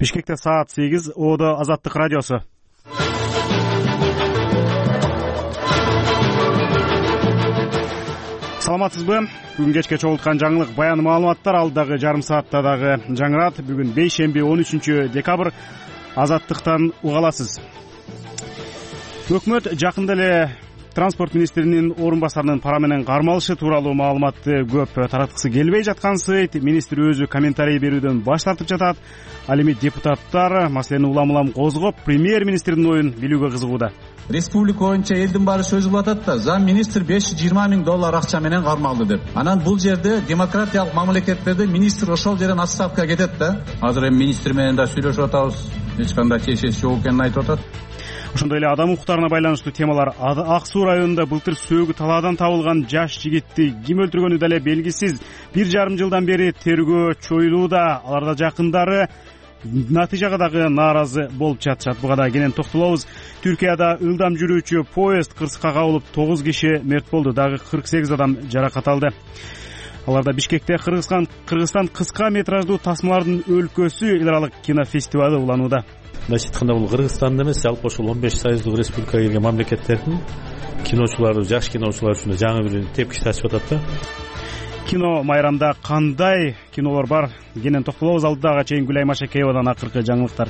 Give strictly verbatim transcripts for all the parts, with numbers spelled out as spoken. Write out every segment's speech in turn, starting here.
Бишкекте саат сегиз, Оодо Азаттык радиосу. Саламатсызбы? Бүгүн кечке чогулткан жаңылык баян маалыматтар алдагы жарым саатта дагы жаңырат. Бүгүн бейшемби он үчүнчү декабрь. Азаттыктан уга аласыз. Өкмөт жакында эле транспорт министринин орун басарынын пара менен кармалышы тууралуу маалыматты көп тараткысы келбей жаткансыйт. Министр өзү комментарий берүүдөн баш тартып жатат. Ал эми депутаттар маселени улам улам козгоп, премьер-министрдин оюн билүүгө кызыгууда. Республика боюнча элдин баары сөз кылып атат да, зам министр беш жүз жыйырма миң доллар акча менен кармалды деп. Анан бул жерде демократиялык мамлекеттерде министр ошол жерден отставкага кетет да. Азыр эми министр менен да сүйлөшүп атабыз. Эч кандай чечеси жок экенин айтып атат. Ошондой эле адам укуктарына байланыштуу темалар. Ак Суу районунда былтыр сөөгү талаадан табылган жаш жигитти ким өлтүргөнү деле белгисиз. Бир жарым жылдан бери тергөө чоюлууда. Аларда жакындары натыйжага дагы нааразы болуп жатышат. Буга да кенен токтолобуз. Түркияда ылдам жүрүүчү поезд кырсыкка кабылып тогуз киши мерт болду, дагы кырк сегиз адам жаракат алды. Аларда Бишкекте Кыргызстан Кыргызстан кыска метраждуу тасмалардын өлкөсү эл аралык кинофестивалы уланууда. Мындайча айтканда бул Кыргызстанда эмес, жалпы ошол он беш союздук республикага кирген мамлекеттердин киночулары, жаш киночулар үчүн жаңы бир тепкич тачып атат да. Кино майрамда кандай кинолор бар? Кенен токтолобуз. Алдыга чейин Гүлай Машакеевадан акыркы жаңылыктар.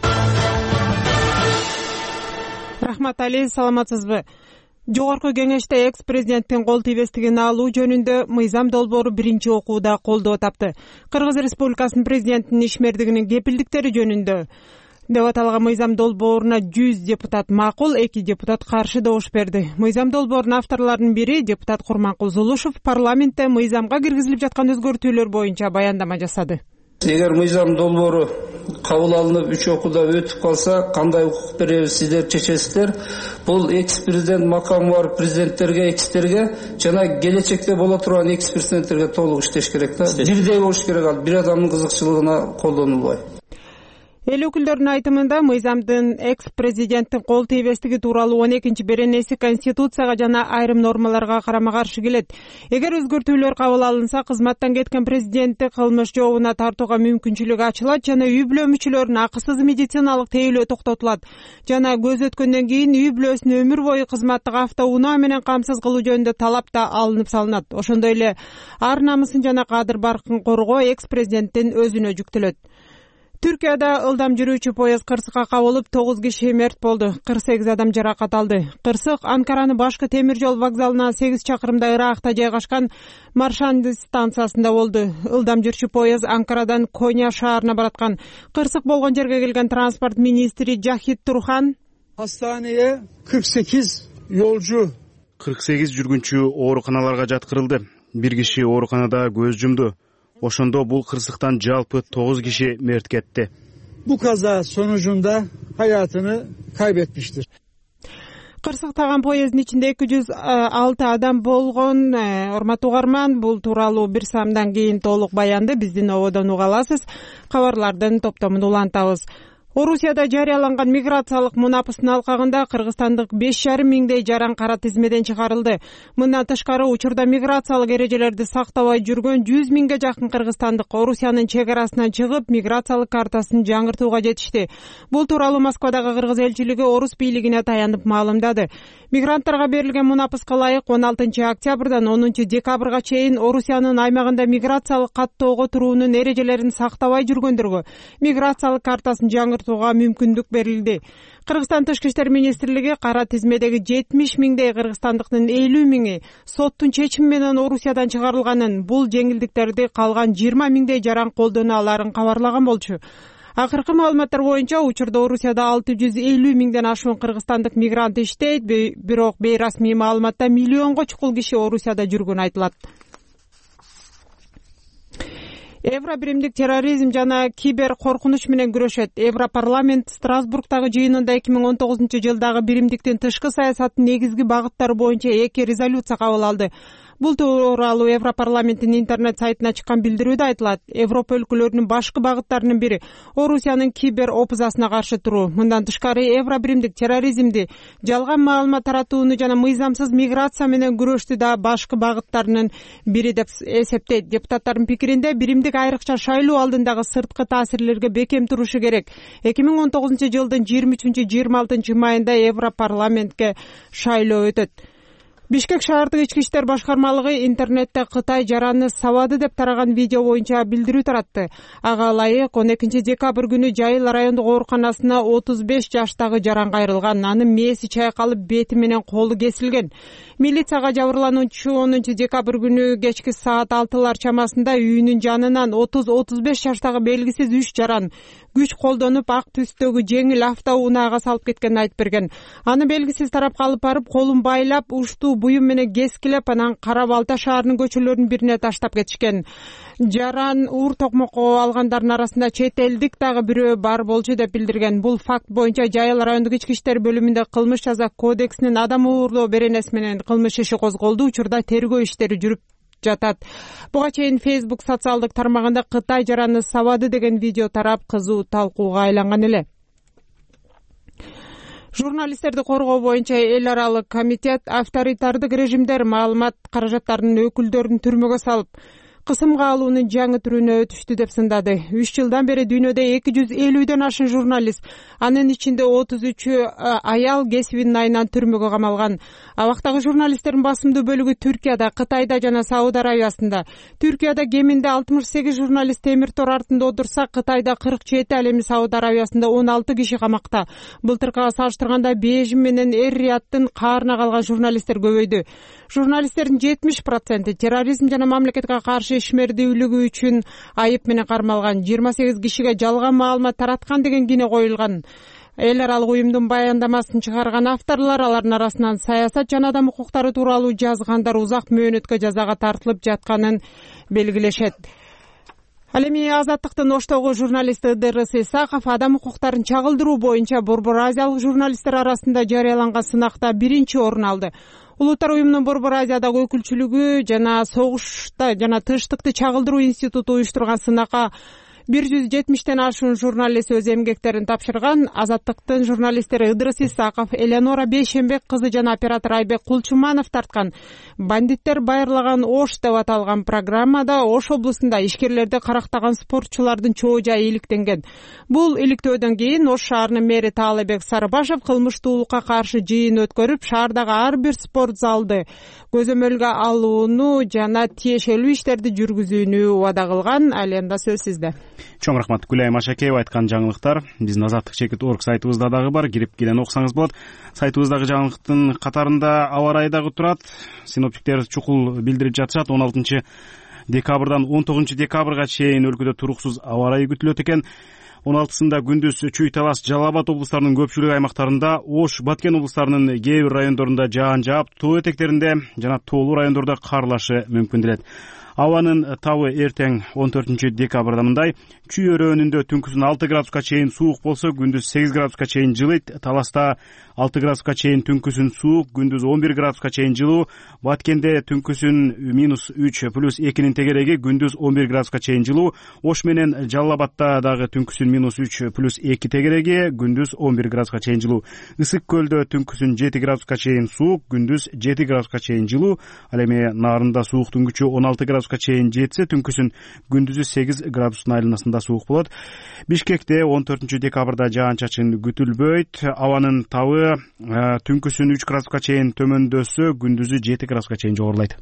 Рахмат Али, саламатсызбы? Жогорку кеңеште экс-президенттин кол тийбестигин алуу жөнүндө мыйзам долбоору биринчи окууда колдоо тапты. Кыргыз Республикасынын президентинин ишмердигинин кепилдиктери жөнүндө деп аталган мыйзам долбооруна жүз депутат макул, эки депутат каршы добуш берди. Мыйзам долбоорунун авторлорунун бири депутат Курманкул Зулушев парламентте мыйзамга киргизилип жаткан өзгөртүүлөр боюнча баяндама жасады. Эгер мыйзам долбоору кабыл алынып үч окууда өтүп калса, кандай укук беребиз, сиздер чечесиздер. Бул экс-президент макамы бар президенттерге, экстерге жана келечекте боло турган экс-президенттерге толук иштеш керек да. Бирдей болуш керек, ал бир адамдын кызыкчылыгына колдонулбай. Эл өкүлдөрүнүн айтымында мыйзамдын экс-президенттин кол тийбестиги тууралуу он экинчи беренеси Конституцияга жана айрым нормаларга карама-каршы келет. Эгер өзгөртүүлөр кабыл алынса, кызматтан кеткен президентти кылмыш жообуна тартууга мүмкүнчүлүк ачылат жана үй бүлө мүчөлөрүнүн акысыз медициналык тейлөө токтотулат. Жана көз өткөндөн кийин үй бүлөсүн өмүр бою кызматтык автоунаа менен камсыз кылуу жөнүндө талап да алынып салынат. Ошондой эле ар намысын жана кадыр баркын коргоо экс-президенттин өзүнө жүктөлөт. Түркияда ылдам жүрүүчү поезд кырсыкка кабылып тогуз киши мерт болду, кырк сегиз адам жаракат алды. Кырсык Анкаранын башкы темир жол вокзалынан сегиз чакырымда ыракта жайгашкан Маршанды станциясында болду. Ылдам жүрүүчү поезд Анкарадан Коня шаарына бараткан. Кырсык болгон жерге келген транспорт министри Жахит Турхан Астанага кырк сегиз жолжу кырк сегиз жүргүнчү ооруканаларга жаткырылды. Бир киши ооруканада көз жумду. Ошондо бул кырсыктан жалпы тогуз киши мерт кетти. Bu kaza sonucunda hayatını kaybetmiştir. Кырсыктаган поезддин ичинде эки жүз алты адам болгон. Урматтуу угарман, бул тууралуу бир самдан кийин толук баянды биздин Оодон уга аласыз. Кабарлардын топтомун улантабыз. Орусияда жарыяланган миграциялык мунапыстын алкагында кыргызстандык беш жарым миңдей жаран кара тизмеден чыгарылды. Мындан тышкары учурда миграциялык эрежелерди сактабай жүргөн жүз миңге жакын кыргызстандык Орусиянын чек арасынан чыгып, миграциялык картасын жаңыртууга жетишти. Бул тууралуу Москвадагы кыргыз элчилиги Орус бийлигине таянып маалымдады. Мигранттарга берилген мунапыска ылайык он алтынчы октябрдан онунчу декабрга чейин Орусиянын аймагында миграциялык каттоого туруунун эрежелерин сактабай жүргөндөргө миграциялык картасын жаңыртууга мүмкүндүк берилди. Кыргызстан Тышкы иштер министрлиги кара тизмедеги жетимиш миңдей кыргызстандыктын элүү миңи соттун чечими менен Орусиядан чыгарылганын, бул жеңилдиктерди калган жыйырма миңдей жаран колдоно аларын кабарлаган болчу. Акыркы маалыматтар боюнча учурда Орусияда алты жүз элүү миңден ашуун кыргызстандык мигрант иштейт, бирок бейрасмий маалыматта миллионго чукул киши Орусияда жүргөнү айтылат. Евробиримдик терроризм жана кибер коркунуч менен күрөшөт. Европарламент Страсбургдагы жыйынында эки миң он тогузунчу жылдагы биримдиктин тышкы саясаттын негизги багыттары боюнча эки резолюция кабыл алды. Бул тууралуу Европарламенттин интернет сайтына чыккан билдирүүдө айтылат. Европа өлкөлөрүнүн башкы багыттарынын бири Орусиянын кибер опузасына каршы туруу. Мындан тышкары Евро биримдик терроризмди, жалган маалымат таратууну жана мыйзамсыз миграция менен күрөштү да башкы багыттарынын бири деп эсептейт. Депутаттардын пикиринде биримдик айрыкча шайлоо алдындагы сырткы таасирлерге бекем турушу керек. эки миң он тогузунчу жылдын жыйырма үчүнчү жыйырма алтынчы майында Европарламентке шайлоо өтөт. Бишкек шаардык ички иштер башкармалыгы интернетте Кытай жараны сабады деп тараган видео боюнча билдирүү таратты. Ага ылайык он экинчи декабрь күнү Жайыл райондук ооруканасына отуз беш жаштагы жаран кайрылган. Анын мээси чайкалып, бети менен колу кесилген. Милицияга жабырлануучу онунчу декабрь күнү кечки саат алтылар чамасында үйүнүн жанынан отуз отуз беш жаштагы белгисиз үч жаран күч колдонуп ак түстөгү жеңил автоунаага салып кеткенин айтып берген. Аны белгисиз тарапка алып барып, колун байлап, уштуу буюм менен кескилеп, анан Кара Балта шаарынын көчөлөрүнүн бирине таштап кетишкен. Жаран уур токмокко алгандардын арасында чет элдик дагы бирөө бар болчу деп билдирген. Бул факт боюнча Жайыл райондук ички иштер бөлүмүндө кылмыш жаза кодексинин адам уурлоо беренеси менен кылмыш иши козголду. Учурда тергөө иштери жүрүп жатат. Буга чейин Facebook социалдык тармагында Кытай жараны сабады деген видео тарап, кызуу талкууга айланган эле. Журналисттерди коргоо боюнча эл аралык комитет авторитардык режимдер маалымат каражаттарынын өкүлдөрүн түрмөгө салып, кысымга алуунун жаңы түрүнө өтүштү деп сындады. үч жылдан бери дүйнөдө эки жүз элүүдөн ашын журналист, анын ичинде отуз үчү аял кесибинин айынан түрмөгө камалган. Абактагы журналисттердин басымдуу бөлүгү Түркияда, Кытайда жана Сауд Арабиясында. Түркияда кеминде алтымыш сегиз журналист темир тор артында отурса, Кытайда кырк жети, ал эми Сауд Арабиясында он алты киши камакта. Былтыркыга салыштырганда Бейжиң менен Эр-Рияттын каарына калган журналисттер көбөйдү. Журналисттердин жетимиш проценти терроризм жана мамлекетке каршы ишмердүүлүгү үчүн айып менен кармалган. жыйырма сегиз кишиге жалган маалымат тараткан деген кине коюлган. Эл аралык уюмдун баяндамасын чыгарган авторлор, алардын арасынан саясат жана адам укуктары тууралуу жазгандар узак мөөнөткө жазага тартылып жатканын белгилешет. Ал эми Азаттыктын Оштогу журналисти Ыдырыс Исаков адам укуктарын чагылдыруу боюнча Борбор Азиялык журналисттер арасында жарыяланган сынакта биринчи орун алды. Улуттар уюмунун Борбор Азиядагы өкүлчүлүгү жана согушта жана тынчтыкты чагылдыруу институту уюштурган сынакка бир жүз жетимиштен ашуун журналист өз эмгектерин тапшырган. Азаттыктын журналисттери Ыдырыс Исаков, Элеонора Бейшембек кызы жана оператор Айбек Кулчуманов тарткан бандиттер байырлаган Ош деп аталган программада Ош облусунда ишкерлерди карактаган спортчулардын чоо жайы иликтенген. Бул иликтөөдөн кийин Ош шаарынын мэри Таалайбек Сарыбашев кылмыштуулукка каршы жыйын өткөрүп, шаардагы ар бир спорт залды көзөмөлгө алууну жана тиешелүү иштерди жүргүзүүнү убада кылган. Ал эми сөз сизде. Чоң рахмат Гүлайым Ашакеева айткан жаңылыктар биздин азаттык чекит точка орг сайтыбызда дагы бар. Кирип келен окусаңыз болот. Сайтыбыздагы жаңылыктын катарында аба ырайы дагы турат. Синоптиктер чукул билдирип жатышат. он алтынчы декабрдан он тогузунчу декабрга чейин өлкөдө туруксуз аба ырайы күтүлөт экен. он алтысында күндүз Чүй Талас, Жалал Абад облустарынын көпчүлүк аймактарында, Ош, Баткен облустарынын кээ бир райондорунда жаан жаап, тоо этектеринде жана тоолуу райондордо кар ылашы мүмкүн делет. Абанын табы эртең он төртүнчү декабрда мындай: Чүй өрөөнүндө түнкүсүн алты градуска чейин суук болсо, күндүз сегиз градуска чейин жылыйт. Таласта алты градуска чейин түнкүсүн суук, күндүз он бир градуска чейин жылуу. Баткенде түнкүсүн минус үч плюс экинин тегереги, күндүз он бир градуска чейин жылуу. Ош менен Жалал Абадта дагы түнкүсүн минус үч плюс эки тегереги, күндүз он бир градуска чейин жылуу. Ысык көлдө түнкүсүн жети градуска чейин суук, күндүз жети градуска чейин жылуу. Ал эми Нарында сууктун күчү он алты градуска чейин жетсе, түнкүсүн күндүзү сегиз градустун айланасында суук болот. Бишкекте он төртүнчү декабрда жаан-чачын күтүлбөйт. Абанын табы түнкүсүн үч градуска чейин төмөндөсө, күндүзү жети градуска чейин жогорулайт.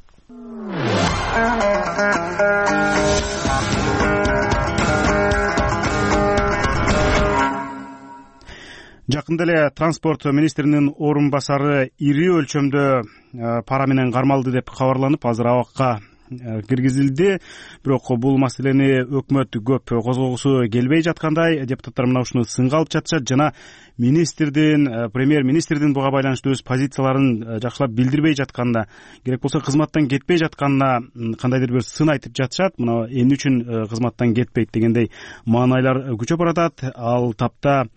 Жакында эле транспорт министринин орун басары ири өлчөмдө пара менен кармалды деп кабарланып, азыр абакка киргизилди. Бирок бул маселени өкмөт көп козгогусу келбей жаткандай, депутаттар мына ушуну сынга алып жатышат жана министрдин, премьер-министрдин буга байланыштуу өз позицияларын жакшылап билдирбей жатканына, керек болсо кызматтан кетпей жатканына кандайдыр бир сын айтып жатышат. Мына эмне үчүн кызматтан кетпейт дегендей маанайлар күчөп баратат. Ал тапта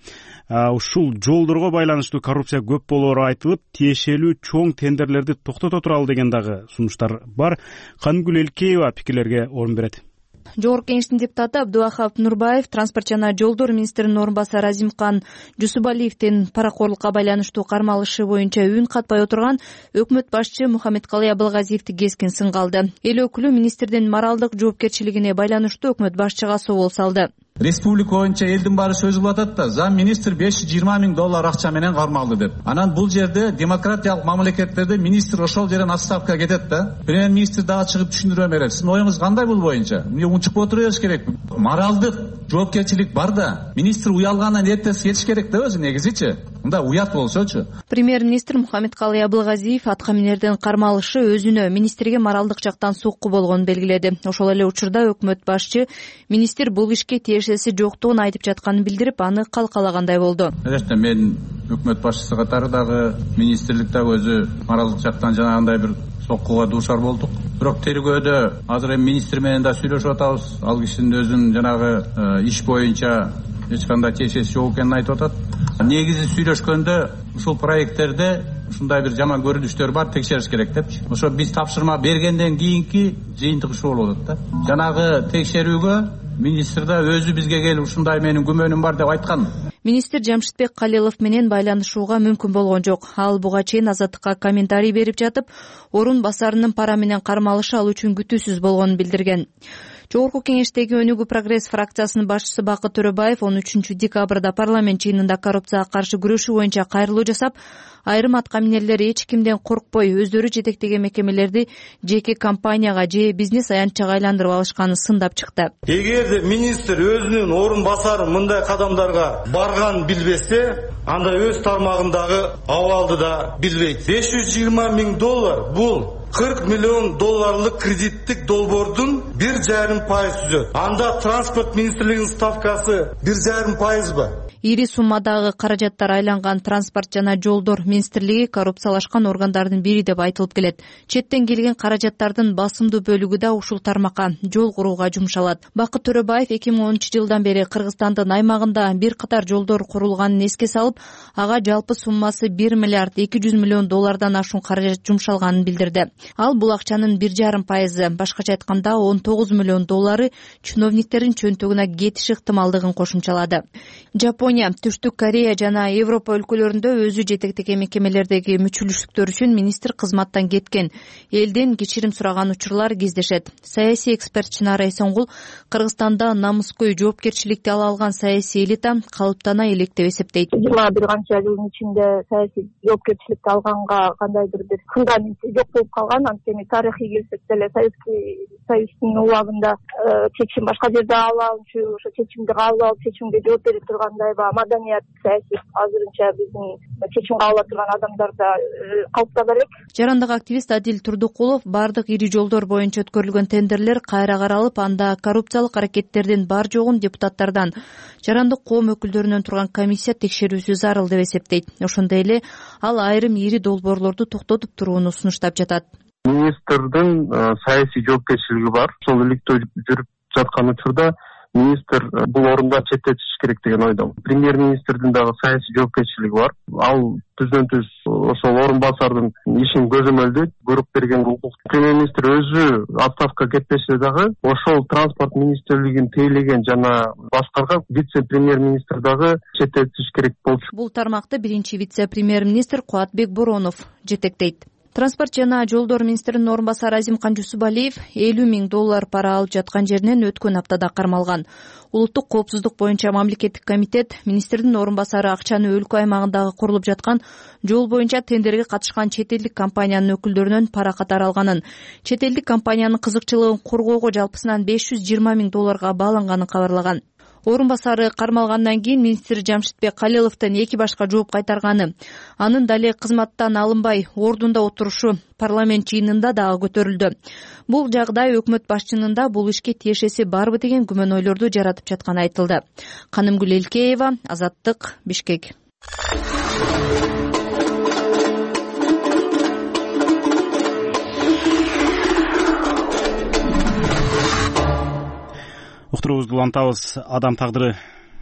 ушул жолдорго байланыштуу коррупция көп болоору айтылып, тиешелүү чоң тендерлерди токтото туралы деген дагы сунуштар бар. Канымгүл Элкеева пикирлерге орун берет. Жогорку Кеңештин депутаты Абдуахап Нурбаев транспорт жана жолдор министринин орун басары Азимкан Жусубалиевдин паракорлукка байланыштуу кармалышы боюнча үн катпай отурган өкмөт башчы Мухаммедкалый Абылгазиевди кескин сынга алды. Эл өкүлү министрдин моралдык жоопкерчилигине байланыштуу өкмөт башчыга собол салды. Республика боюнча элдин баары сөз кылып атат да, зам министр беш жүз жыйырма миң доллар акча менен кармалды деп. Анан бул жерде демократиялык мамлекеттерде министр ошол жерден отставкага кетет да. Премьер министр дагы чыгып түшүндүрө берет. Сиздин оюңуз кандай бул боюнча? Эмне унчукпай отура бериш керекпи? Моралдык жоопкерчилик бар да. Министр уялгандан эртеси кетиш керек да өзү негизичи. Мында уят болсочу. Премьер-министр Мухаммедкалый Абылгазиев атка минердин кармалышы өзүнө министрге моралдык жактан сокку болгонун белгиледи. Ошол эле учурда өкмөт башчы министр бул ишке тиешеси жоктугун айтып жатканын билдирип, аны калкалагандай болду. Элбетте мен өкмөт башчысы катары дагы министрлик дагы өзү моралдык жактан жанагындай бир соккуга дуушар болдук. Бирок тергөөдө азыр эми министр менен да сүйлөшүп атабыз. Ал кишинин өзүнүн жанагы иш боюнча эч кандай тиешеси жок экенин айтып атат. Негизи сүйлөшкөндө ушул проекттерде ушундай бир жаман көрүнүштөр бар, текшериш керек депчи. Ошо биз тапшырма бергенден кийинки жыйынтык ушул болот да. Жанагы текшерүүгө министр да өзү бизге келип ушундай менин күмөнүм бар деп айткан. Министр Жамшитбек Калилов менен байланышууга мүмкүн болгон жок. Ал буга чейин Азаттыкка комментарий берип жатып, орун басарынын пара менен кармалышы ал үчүн күтүүсүз болгонун билдирген. Жогорку Кеңештеги Өнүгүү Прогресс фракциясынын башчысы Бакыт Төрөбаев он үчүнчү декабрда парламент жыйынында коррупцияга каршы күрөшүү боюнча кайрылуу жасап, айрым атка минерлер эч кимден коркпой өздөрү жетектеген мекемелерди жеке компанияга же бизнес аянтчага айландырып алышканын сындап чыкты. Эгерде министр өзүнүн орун басары мындай кадамдарга барганын билбесе, анда өз тармагындагы абалды да билбейт. беш жүз жыйырма миң доллар бул кырк миллион долларлык кредиттик долбоордун бир жарым пайыз түзөт. Анда транспорт министрлигинин ставкасы бир жарым пайызбы? Ири суммадагы каражаттар айланган транспорт жана жолдор министрлиги коррупциялашкан органдардын бири деп айтылып келет. Четтен келген каражаттардын басымдуу бөлүгү да ушул тармакка, жол курууга жумшалат. Бакыт Төрөбаев эки миң онунчу жылдан бери Кыргызстандын аймагында бир катар жолдор курулганын эске салып, ага жалпы суммасы бир миллиард эки жүз миллион доллардан ашуун каражат жумшалганын билдирди. Ал бул акчанын бир жарым пайызы, башкача айтканда он тогуз миллион доллары чиновниктердин чөнтөгүнө кетиш ыктымалдыгын кошумчалады. Жапония, Түштүк Корея жана Европа өлкөлөрүндө өзү жетектеген мекемелердеги мүчүлүштүктөр үчүн министр кызматтан кеткен, элден кечирим сураган учурлар кездешет. Саясий эксперт Чынара Эсенгул Кыргызстанда намыскөй жоопкерчиликти ала алган саясий элита калыптана элек деп эсептейт. жыйырма бир канча жылдын ичинде саясий жоопкерчиликти алганга кандайдыр бир фундамент жок болуп калган. Анткени тарыхый келсек деле Советский Союздун убагында чечим башка жерде алабычы, ошо чечимди кабыл алып, чечимге жооп бере тургандай маданият саясий азырынча биздин чечим кабыл ала турган адамдарда калыптана элек. Жарандык активист Адил Турдукулов бардык ири жолдор боюнча өткөрүлгөн тендерлер кайра каралып, анда коррупциялык аракеттердин бар жогун депутаттардан, жарандык коом өкүлдөрүнөн турган комиссия текшерүүсү зарыл деп эсептейт. Ошондой эле ал айрым ири долбоорлорду токтотуп турууну сунуштап жатат. Министрдин саясий жоопкерчилиги бар. Ошол иликтөө жүрүп жаткан учурда министр бул орундан четтетиш керек деген ойдомун. Премьер-министрдин дагы саясий жоопкерчилиги бар. Ал түздөн түз ошол орун басардын ишин көзөмөлдөйт, буйрук берген укук. Премьер-министр өзү отставкага кетпесе дагы ошол транспорт министрлигин тейлеген жана башкарган вице-премьер-министр дагы четтетиш керек болчу. Бул тармакты биринчи вице-премьер-министр Кубатбек Боронов жетектейт. Транспорт жана жолдор министринин орун басары Азимкан Жусубалиев элүү миң доллар пара алып жаткан жеринен өткөн аптада кармалган. Улуттук коопсуздук боюнча мамлекеттик комитет министрдин орун басары акчаны өлкө аймагындагы курулуп жаткан жол боюнча тендерге катышкан чет элдик компаниянын өкүлдөрүнөн пара катары алганын, чет элдик компаниянын кызыкчылыгын коргоого жалпысынан беш жүз жыйырма миң долларга бааланганын кабарлаган. Орун басары кармалгандан кийин министр Жамшитбек Калиловдон эки башка жооп кайтарганы, анын дале кызматтан алынбай ордунда отурушу парламент жыйынында дагы көтөрүлдү. Бул жагдай өкмөт башчынын да бул ишке тиешеси барбы деген күмөн ойлорду жаратып жатканы айтылды. Канымгүл Элкеева, Азаттык, Бишкек. Уктуруубузду улантабыз. Адам тагдыры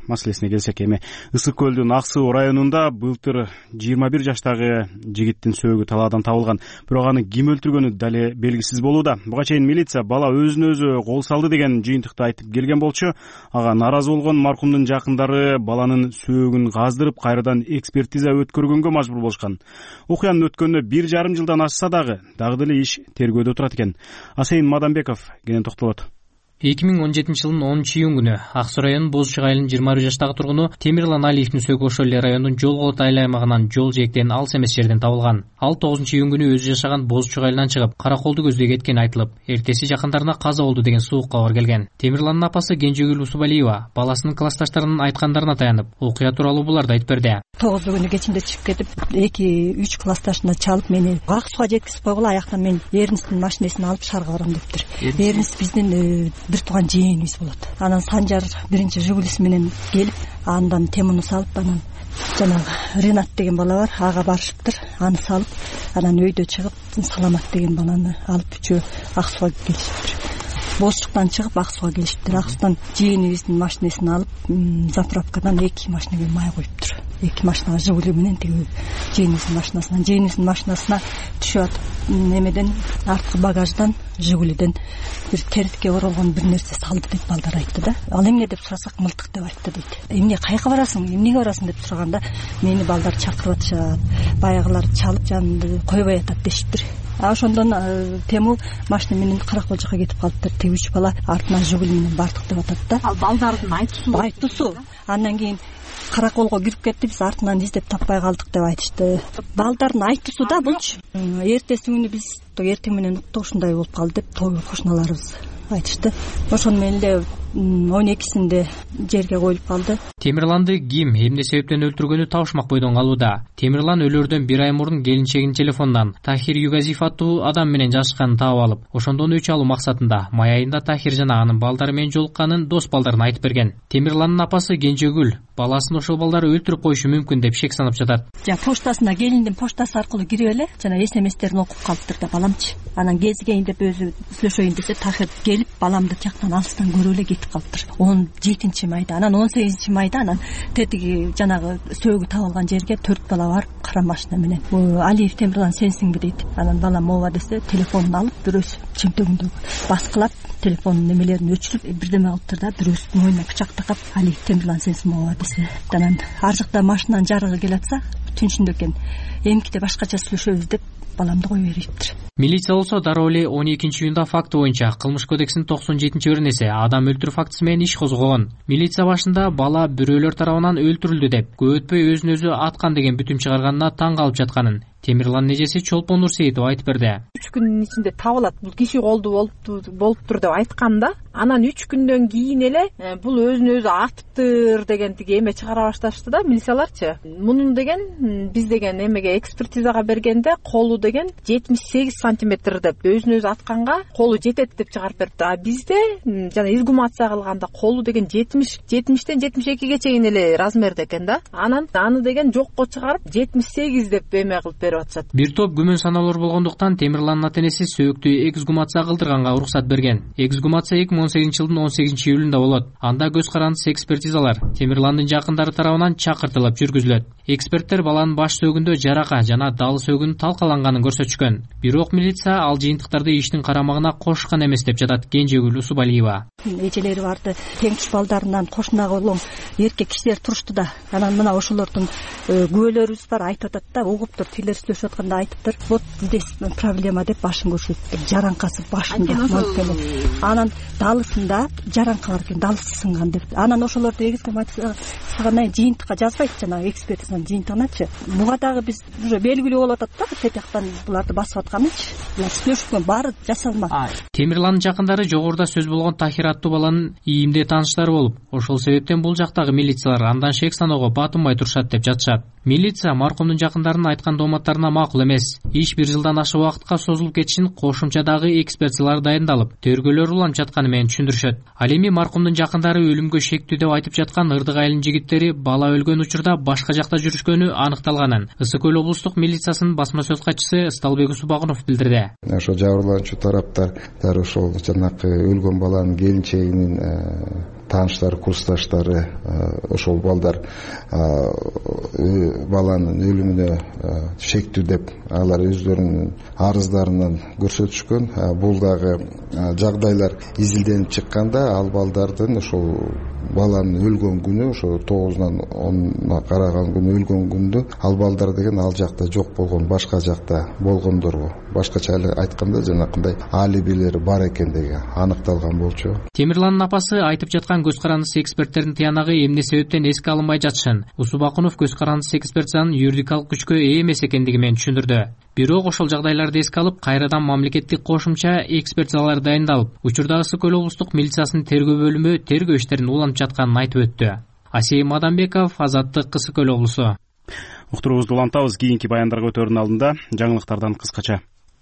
маселесине келсек, эми Ысык көлдүн Ак Суу районунда былтыр жыйырма бир жаштагы жигиттин сөөгү талаадан табылган. Бирок аны ким өлтүргөнү дале белгисиз болууда. Буга чейин милиция бала өзүн өзү кол салды деген жыйынтыкты айтып келген болчу. Ага наразы болгон маркумдун жакындары баланын сөөгүн каздырып, кайрадан экспертиза өткөргөнгө мажбур болушкан. Окуянын өткөнүнө бир жарым жылдан ашса дагы дагы деле иш тергөөдө турат экен. Асейин Мадамбеков кенен токтолот. эки миң он жетинчи жылдын онунчу июнь күнү Ак Суу районунун Боз Чык айылынын жыйырма бир жаштагы тургуну Темирлан Алиевдин сөөгү ошол эле райондун Жол Колот айыл аймагынан жол жээктен алыс эмес жерден табылган. Ал тогузунчу июнь күнү өзү жашаган Боз Чык айылынан чыгып, Караколду көздөй кеткени айтылып, эртеси жакындарына каза болду деген суук кабар келген. Темирландын апасы Кенжегүл Усубалиева баласынын классташтарынын айткандарына таянып, окуя тууралуу буларды айтып берди. тогузу күнү кечинде чыгып кетип, эки үч классташына чалып мени Ак Сууга жеткизип койгула, аяктан мен Эрнисттин машинесин алып шаарга барам дептир. Эрнис биздин бир тууган жээнибиз болот. Анан Санжар биринчи Жигулиси менен келип, андан темуну салып, анан жанагы Ренат деген бала бар, ага барышыптыр. Аны салып, анан өйдө чыгып, Саламат деген баланы алып үчөө Ак Сууга келишиптир. Боз Чыктан чыгып Ак Сууга келишиптир. Ак Суудан жээнибиздин машинесин алып, заправкадан эки машинеге май коюптур. Эки машинага Жигули менен тиги жээнибиздин машинасына, жээнибиздин машинасына түшүп атып, немеден арткы багаждан Жигулиден бир тердикке оролгон бир нерсе салды деп балдар айтты да. Ал эмне деп сурасак, мылтык деп айтты дейт. Эмне, кайка барасың, эмнеге барасың деп сураганда, мени балдар чакырып атышат, баягылар чалып жанымды койбой атат дешиптир. А ошондон Тему машина менен Каракол жака кетип калыптыр. Тиги үч бала артынан Жигули менен бардык деп атат да. Ал балдардын айтуусу. Айтуусу. Андан кийин Караколго кирип кетти, биз артынан издеп таппай калдык деп айтышты. Балдардын айтуусу да булчу. Эртеси күнү биз эртең менен уктук, ушундай болуп калды деп кошуналарыбыз айтышты. Ошону менен эле он экисинде жерге коюлуп калды. Темирланды ким, эмне себептен өлтүргөнү табышмак бойдон калууда. Темирлан өлөрдөн бир ай мурун келинчегинин телефонунан Тахир Югазиев аттуу адам менен жашашканын таап алып, ошондон өч алуу максатында май айында Тахир жана анын балдары менен жолукканын дос балдарына айтып берген. Темирландын апасы Кенжегүл баласын ошол балдары өлтүрүп коюшу мүмкүн деп шек санап жатат. Жана поштасына, келиндин поштасы аркылуу кирип эле жана эс эм эстерин окуп калыптыр да баламчы. Анан кезигейин деп өзү сүйлөшөйүн десе, Тахир келип баламды тияктан алыстан көрүп эле кетип калыптыр. он жетинчи майда, анан он сегизинчи майда анан тетиги жанагы сөөгү табылган жерге төрт бала барып, кара машина менен Алиев Темирлан сенсиңби дейт. Анан балам ооба десе, телефонун алып бирөөсү чемтөгүндө баскылап, телефонун немелерин өчүрүп, бирдеме кылыптыр да, бирөөсү мойнуна пычак такап, Алиев Темирлан сенсиңби ооба десе. Анан ар жакта машинанын жарыгы келатса, түнчүндө экен, эмкиде башкача сүйлөшөбүз деп баламды кое бериптир. Милиция болсо дароо эле он экинчи июнда факты боюнча Кылмыш кодексинин токсон жетинчи беренеси адам өлтүрүү фактысы менен иш козгогон. Милиция башында бала бирөөлөр тарабынан өлтүрүлдү деп, көп өтпөй өзүн өзү аткан деген бүтүм чыгарганына таң калып жатканын Темирландын эжеси Чолпон Нурсейитова айтып берди. үч күндүн ичинде табылат, бул киши колду болуптур деп айтканда, анан үч күндөн кийин эле бул өзүн өзү атыптыр деген тиги эме чыгара башташты да милицияларчы. Мунун деген биз деген эмеге экспертизага бергенде колу деген жетимиш сегиз сантиметр деп, өзүн өзү атканга колу жетет деп чыгарып берипти. А бизде жана изгумация кылганда колу деген жетимиш жетимиштен жетимиш экиге чейин эле размерде экен да. Анан аны деген жокко чыгарып жетимиш сегиз деп эме кылып берип атышат. Бир топ күмөн саналар болгондуктан Темирландын ата-энеси сөөктү эксгумация кылдырганга уруксат берген. Эксгумация эки миң он сегизинчи жылдын он сегизинчи июлунда болот. Анда көз карандысыз экспертизалар Темирландын жакындары тарабынан чакыртылып жүргүзүлөт. Эксперттер баланын баш сөөгүндө жарака жана дал сөөгүнүн талкаланганын көрсөтүшкөн. Бирок милиция ал жыйынтыктарды иштин карамагына кошкан эмес деп жатат Кенжегүл Усубалиева. Эжелери барды, тең туш балдарынан кошунага улам эркек кишилер турушту да. Анан мына ошолордун күбөлөрүбүз бар, айтып атат да, угуптур, тилер сүйлөшүп атканда айтыптыр. Вот здесь проблема деп башын көрсөтүптүр. Жаранкасы башында. Анан далысында жаранка бар экен, далысы сынган деп. Анан ошолорду эксгумацияга жыйынтыкка жазбайт жана экспертизанын жыйынтыгыначы. Буга дагы биз уже белгилүү болуп атат да, тетияктан буларды басып атканычы. Булар сүйлөшкөн баары жасалма. Темирландын жакындары жогоруда сөз болгон Тахир аттуу баланын ийимде тааныштары болуп, ошол себептен бул жактагы милициялар андан шек саноого батынбай турушат деп жатышат. Милиция маркумдун жакындарынын айткан дооматтарына макул эмес. Иш бир жылдан ашык убакытка созулуп кетишин кошумча дагы экспертизалар дайындалып, тергөөлөр уланып жатканы менен түшүндүрүшөт. Ал эми маркумдун жакындары өлүмгө шектүү деп айтып жаткан Ырдык айылынын жигиттери бала өлгөн учурда башка жакта жүрүшкөнү аныкталганын Ысык көл облустук милициясынын басма сөз катчысы Ысталбек Усубагунов билдирди. Ошо жабырлануучу тараптар ошол жанакы өлгөн баланын келинчегинин тааныштары, курсташтары ошол балдар баланын өлүмүнө шектүү деп алар өздөрүнүн арыздарынан көрсөтүшкөн. Бул дагы жагдайлар изилденип чыкканда ал балдардын ошол баланын өлгөн күнү, ошо тогузунан онуна караган күнү өлгөн күндө ал балдар деген ал жакта жок болгон, башка жакта болгондорго, башкача айтканда жанакындай алибилери бар экендиги аныкталган болчу. Темирландын апасы айтып жаткан көз карандысы эксперттердин тыянагы эмне себептен эске алынбай жатышын Усубакунов көз карандысы экспертизанын юридикалык күчкө ээ эмес экендиги менен түшүндүрдү. Бирок ошол жагдайларды эске алып, кайрадан мамлекеттик кошумча экспертизалар дайындалып, учурда Ысык Көл облустук милициясынын тергөө бөлүмү тергөө иштерин улантып жатканын айтып өттү. Асей Мадамбеков, Азаттык, Ысык Көл облусу. Уктуруубузду улантабыз. Кийинки баяндарга өтөрдүн алдында жаңылыктардан кыскача.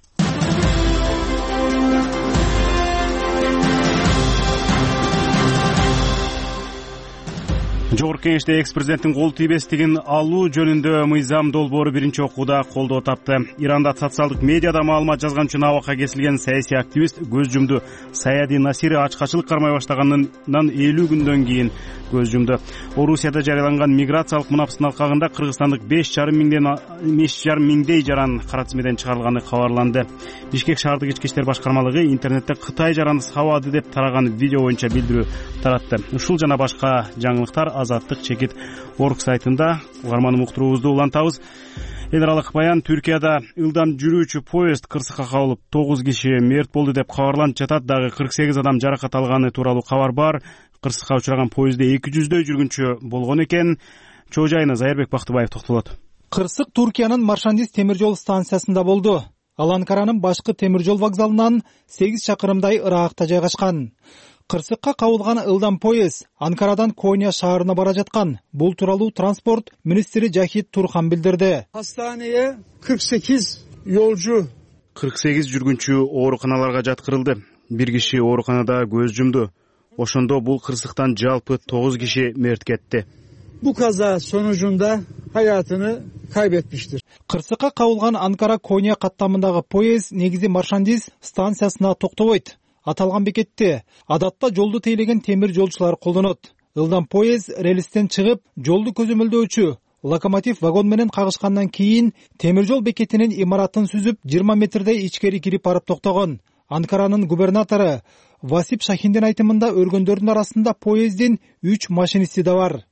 Жогорку Кеңеште экс-президенттин кол тийбестигин алуу жөнүндө мыйзам долбоору биринчи окууда колдоо тапты. Иранда социалдык медиада маалымат жазган үчүн абакка кесилген саясий активист көз жумду. Саяди Насири ачкачылык кармай баштаганынан элүү күндөн кийин көз жумду. Орусияда жарыяланган миграциялык мунапыстын алкагында кыргызстандык беш жарым миңден беш жарым миңдей жаран кара тизмеден чыгарылганы кабарланды. Бишкек шаардык ички иштер башкармалыгы интернетте Кытай жараны сабады деп тараган видео боюнча билдирүү таратты. Ушул жана башка жаңылыктар Азаттык чекит орг сайтында. Угарман уктуруубузду улантабыз. Эл аралык баян: Түркияда ылдам жүрүүчү поезд кырсыкка кабылып, тогуз киши мерт болду деп кабарланып жатат. Дагы кырк сегиз адам жаракат алганы тууралуу кабар бар. Кырсыкка учураган поездде эки жүздөй жүргүнчү болгон экен. Чоо жайына Зайырбек Бактыбаев токтолот. Кырсык Туркиянын Маршандис темир жол станциясында болду. Ал Анкаранын башкы темир жол вокзалынан сегиз чакырымдай ыраагыкта жайгашкан. Кырсыкка кабылган ылдам поезд Анкарадан Коnya шаарына бара жаткан. Бул тууралуу транспорт министри Жахид Турхан билдирди. Hastaneye кырк сегиз yolcu кырк сегиз жүргүнчү ооруканаларга жаткырылды. Бир киши ооруканада көз жумду. Ошондо бул кырсыктан жалпы тогуз киши мерт кетти. Bu kaza sonucunda hayatını kaybetmiştir. Кырсыкка кабылган Анкара Коnya каттамындагы поезд негизи Маршандис станциясына токтобойт. Аталган бекетте адатта жолду тейлеген темир жолчулар колдонот. Ылдам поезд релистен чыгып, жолду көзөмөлдөөчү локомотив вагон менен кагышкандан кийин темир жол бекетинин имаратын сүзүп жыйырма метрдей ичкери кирип барып токтогон. Анкаранын губернатору Васип Шахиндин айтымында өлгөндөрдүн арасында поездин үч машинисти да бар.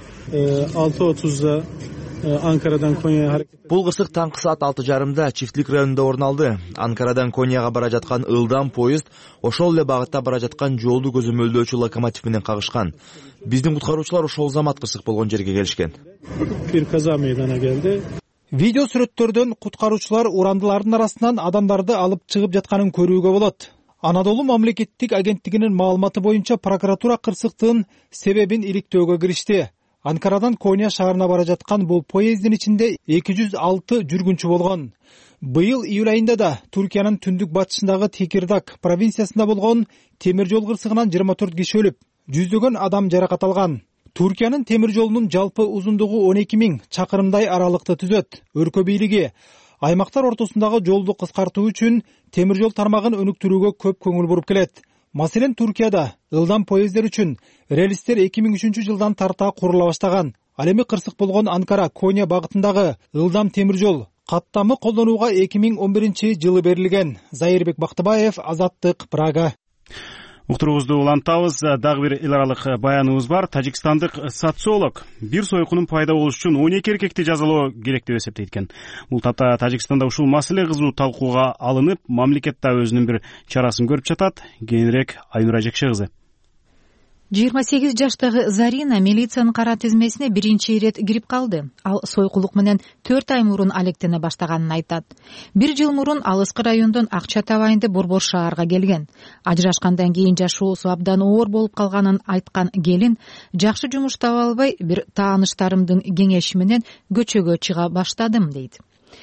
alты otuzda Анкарадан Конияга харекет. Бул кырсык таңкы саат алты жарымда чифтлик районунда орун алды. Анкарадан Конияга бара жаткан ылдам поезд ошол эле багытта бара жаткан жолду көзөмөлдөөчү локомотив менен кагышкан. Биздин куткаруучулар ошол замат кырсык болгон жерге келишкен. Bir kaza meydana geldi. Видео сүрөттөрдөн куткаруучулар урандылардын арасынан адамдарды алып чыгып жатканын көрүүгө болот. Анадолу мамлекеттик агенттигинин маалыматы боюнча прокуратура кырсыктын себебин иликтөөгө киришти. Анкарадан Коnya шаарына бара жаткан бул поездин ичинде эки жүз алты жүргүнчү болгон. Быйыл июль айында да Түркиянын түндүк батышындагы Текирдаг провинциясында болгон темир жол кырсыгынан жыйырма төрт киши өлүп, жүздөгөн адам жаракат алган. Түркиянын темир жолунун жалпы узундугу он эки миң чакырымдай аралыкты түзөт. Өлкө бийлиги аймактар ортосундагы жолду кыскартуу үчүн темир жол тармагын өнүктүрүүгө көп көңүл буруп келет. Маселен, Түркияда ылдам поездер үчүн релистер эки миң үчүнчү жылдан тарта курула баштаган. Ал эми кырсык болгон Анкара Коnya багытындагы ылдам темир жол каттамы колдонууга эки миң он биринчи жылы берилген. Зайырбек Бактыбаев, Азаттык, Прага. Уктуруубузду улантабыз. Дагы бир эл аралык баяныбыз бар. Тажикстандык социолог бир сойкунун пайда болушу үчүн он эки эркекти жазалоо керек деп эсептейт экен. Бул тапта Тажикстанда ушул маселе кызуу талкууга алынып, мамлекет да өзүнүн бир чарасын көрүп жатат. Кийинирээк Айнура Жекше кызы. жыйырма сегиз жаштагы Зарина милициянын кара тизмесине биринчи ирет кирип калды. Ал сойкулук менен төрт ай мурун алектене баштаганын айтат. Бир жыл мурун ал Ыскы райондон Акча Табайынды Борбор шаарга келген. Ажырашкандан кийин жашоосу абдан оор болуп калганын айткан келин жакшы жумуш таба албай, бир тааныштарымдын кеңеши менен көчөгө чыга баштадым дейт.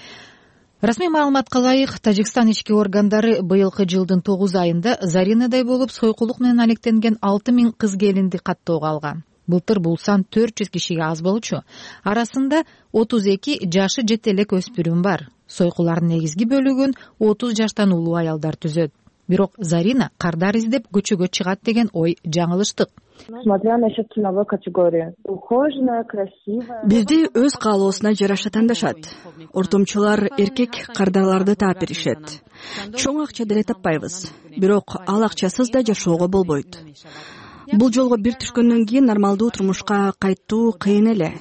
Расмий маалыматка ылайык, Тажикстан ички органдары быйылкы жылдын тогуз айында Заринадай болуп сойкулук менен алектенген алты миң кыз келинди каттоого алган. Былтыр бул сан төрт жүз кишиге аз болчу. Арасында отуз эки жашы жете элек өспүрүм бар. Сойкулардын негизги бөлүгүн отуз жаштан улуу аялдар түзөт. Бирок Зарина кардар издеп көчөгө чыгат деген ой жаңылыштык. Смотря насчет ценовой категории. Ухоженная, красивая. Бизди өз каалоосуна жараша тандашат. Ортомчулар эркек кардарларды таап беришет. Чоң акча деле таппайбыз. Бирок ал акчасыз да жашоого болбойт. Бул жолго бир түшкөндөн кийин нормалдуу турмушка кайтуу кыйын эле.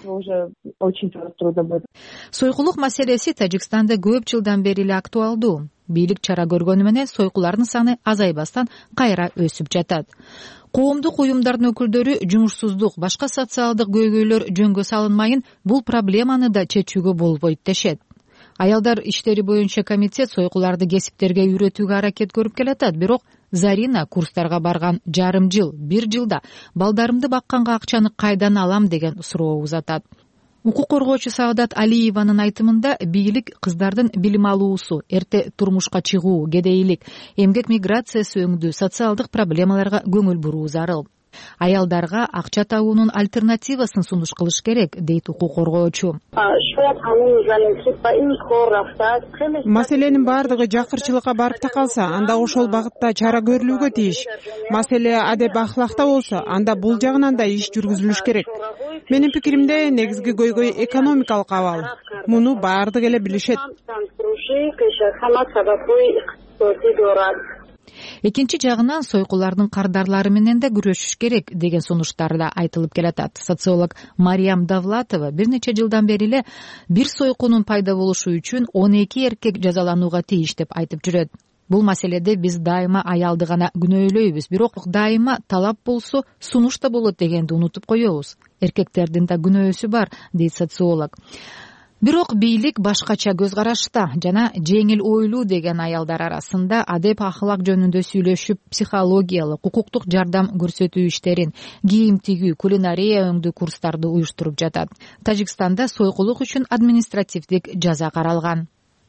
Сойкулук маселеси Тажикстанда көп жылдан бери эле актуалдуу. Бийлик чара көргөнү менен сойкулардын саны азайбастан кайра өсүп жатат. Коомдук уюмдардын өкүлдөрү жумушсуздук, башка социалдык көйгөйлөр жөнгө салынмайын бул проблеманы да чечүүгө болбойт дешет. Аялдар иштери боюнча комитет сойкуларды кесиптерге үйрөтүүгө аракет көрүп келатат, бирок Зарина курстарга барган жарым жыл, бир жылда балдарымды бакканга акчаны кайдан алам деген суроо узатат. Укук коргоочу Саадат Алиеванын айтымында бийлик кыздардын билим алуусу, эрте турмушка чыгуу, кедейлик, эмгек миграциясы өңдүү социалдык проблемаларга көңүл буруу зарыл. Аялдарга акча табуунун альтернативасын сунуш кылыш керек, дейт укук коргоочу. Маселенин бардыгы жакырчылыкка барып такалса, анда ошол багытта чара көрүлүүгө тийиш. Маселе адеп ахлакта болсо, анда бул жагынан да иш жүргүзүлүш керек. Менин пикиримде негизги көйгөй экономикалык абал. Муну бардыгы эле билишет. Экинчи жагынан сойкулардын кардарлары менен да күрөшүш керек деген сунуштар да айтылып келатат. Социолог Мариям Давлатова бир нече жылдан бери эле бир сойкунун пайда болушу үчүн он эки эркек жазаланууга тийиш деп айтып жүрөт. Бул маселеде биз дайыма аялды гана күнөөлөйбүз, бирок дайыма талап болсо сунуш да болот дегенди унутуп коебуз. Эркектердин да күнөөсү бар, дейт социолог. Бирок бийлик башкача көз карашта жана жеңил ойлуу деген аялдар арасында адеп ахлак жөнүндө сүйлөшүп, психологиялык, укуктук жардам көрсөтүү иштерин, кийим тигүү, кулинария өңдүү курстарды уюштуруп жатат. Тажикстанда сойкулук үчүн административдик жаза каралган.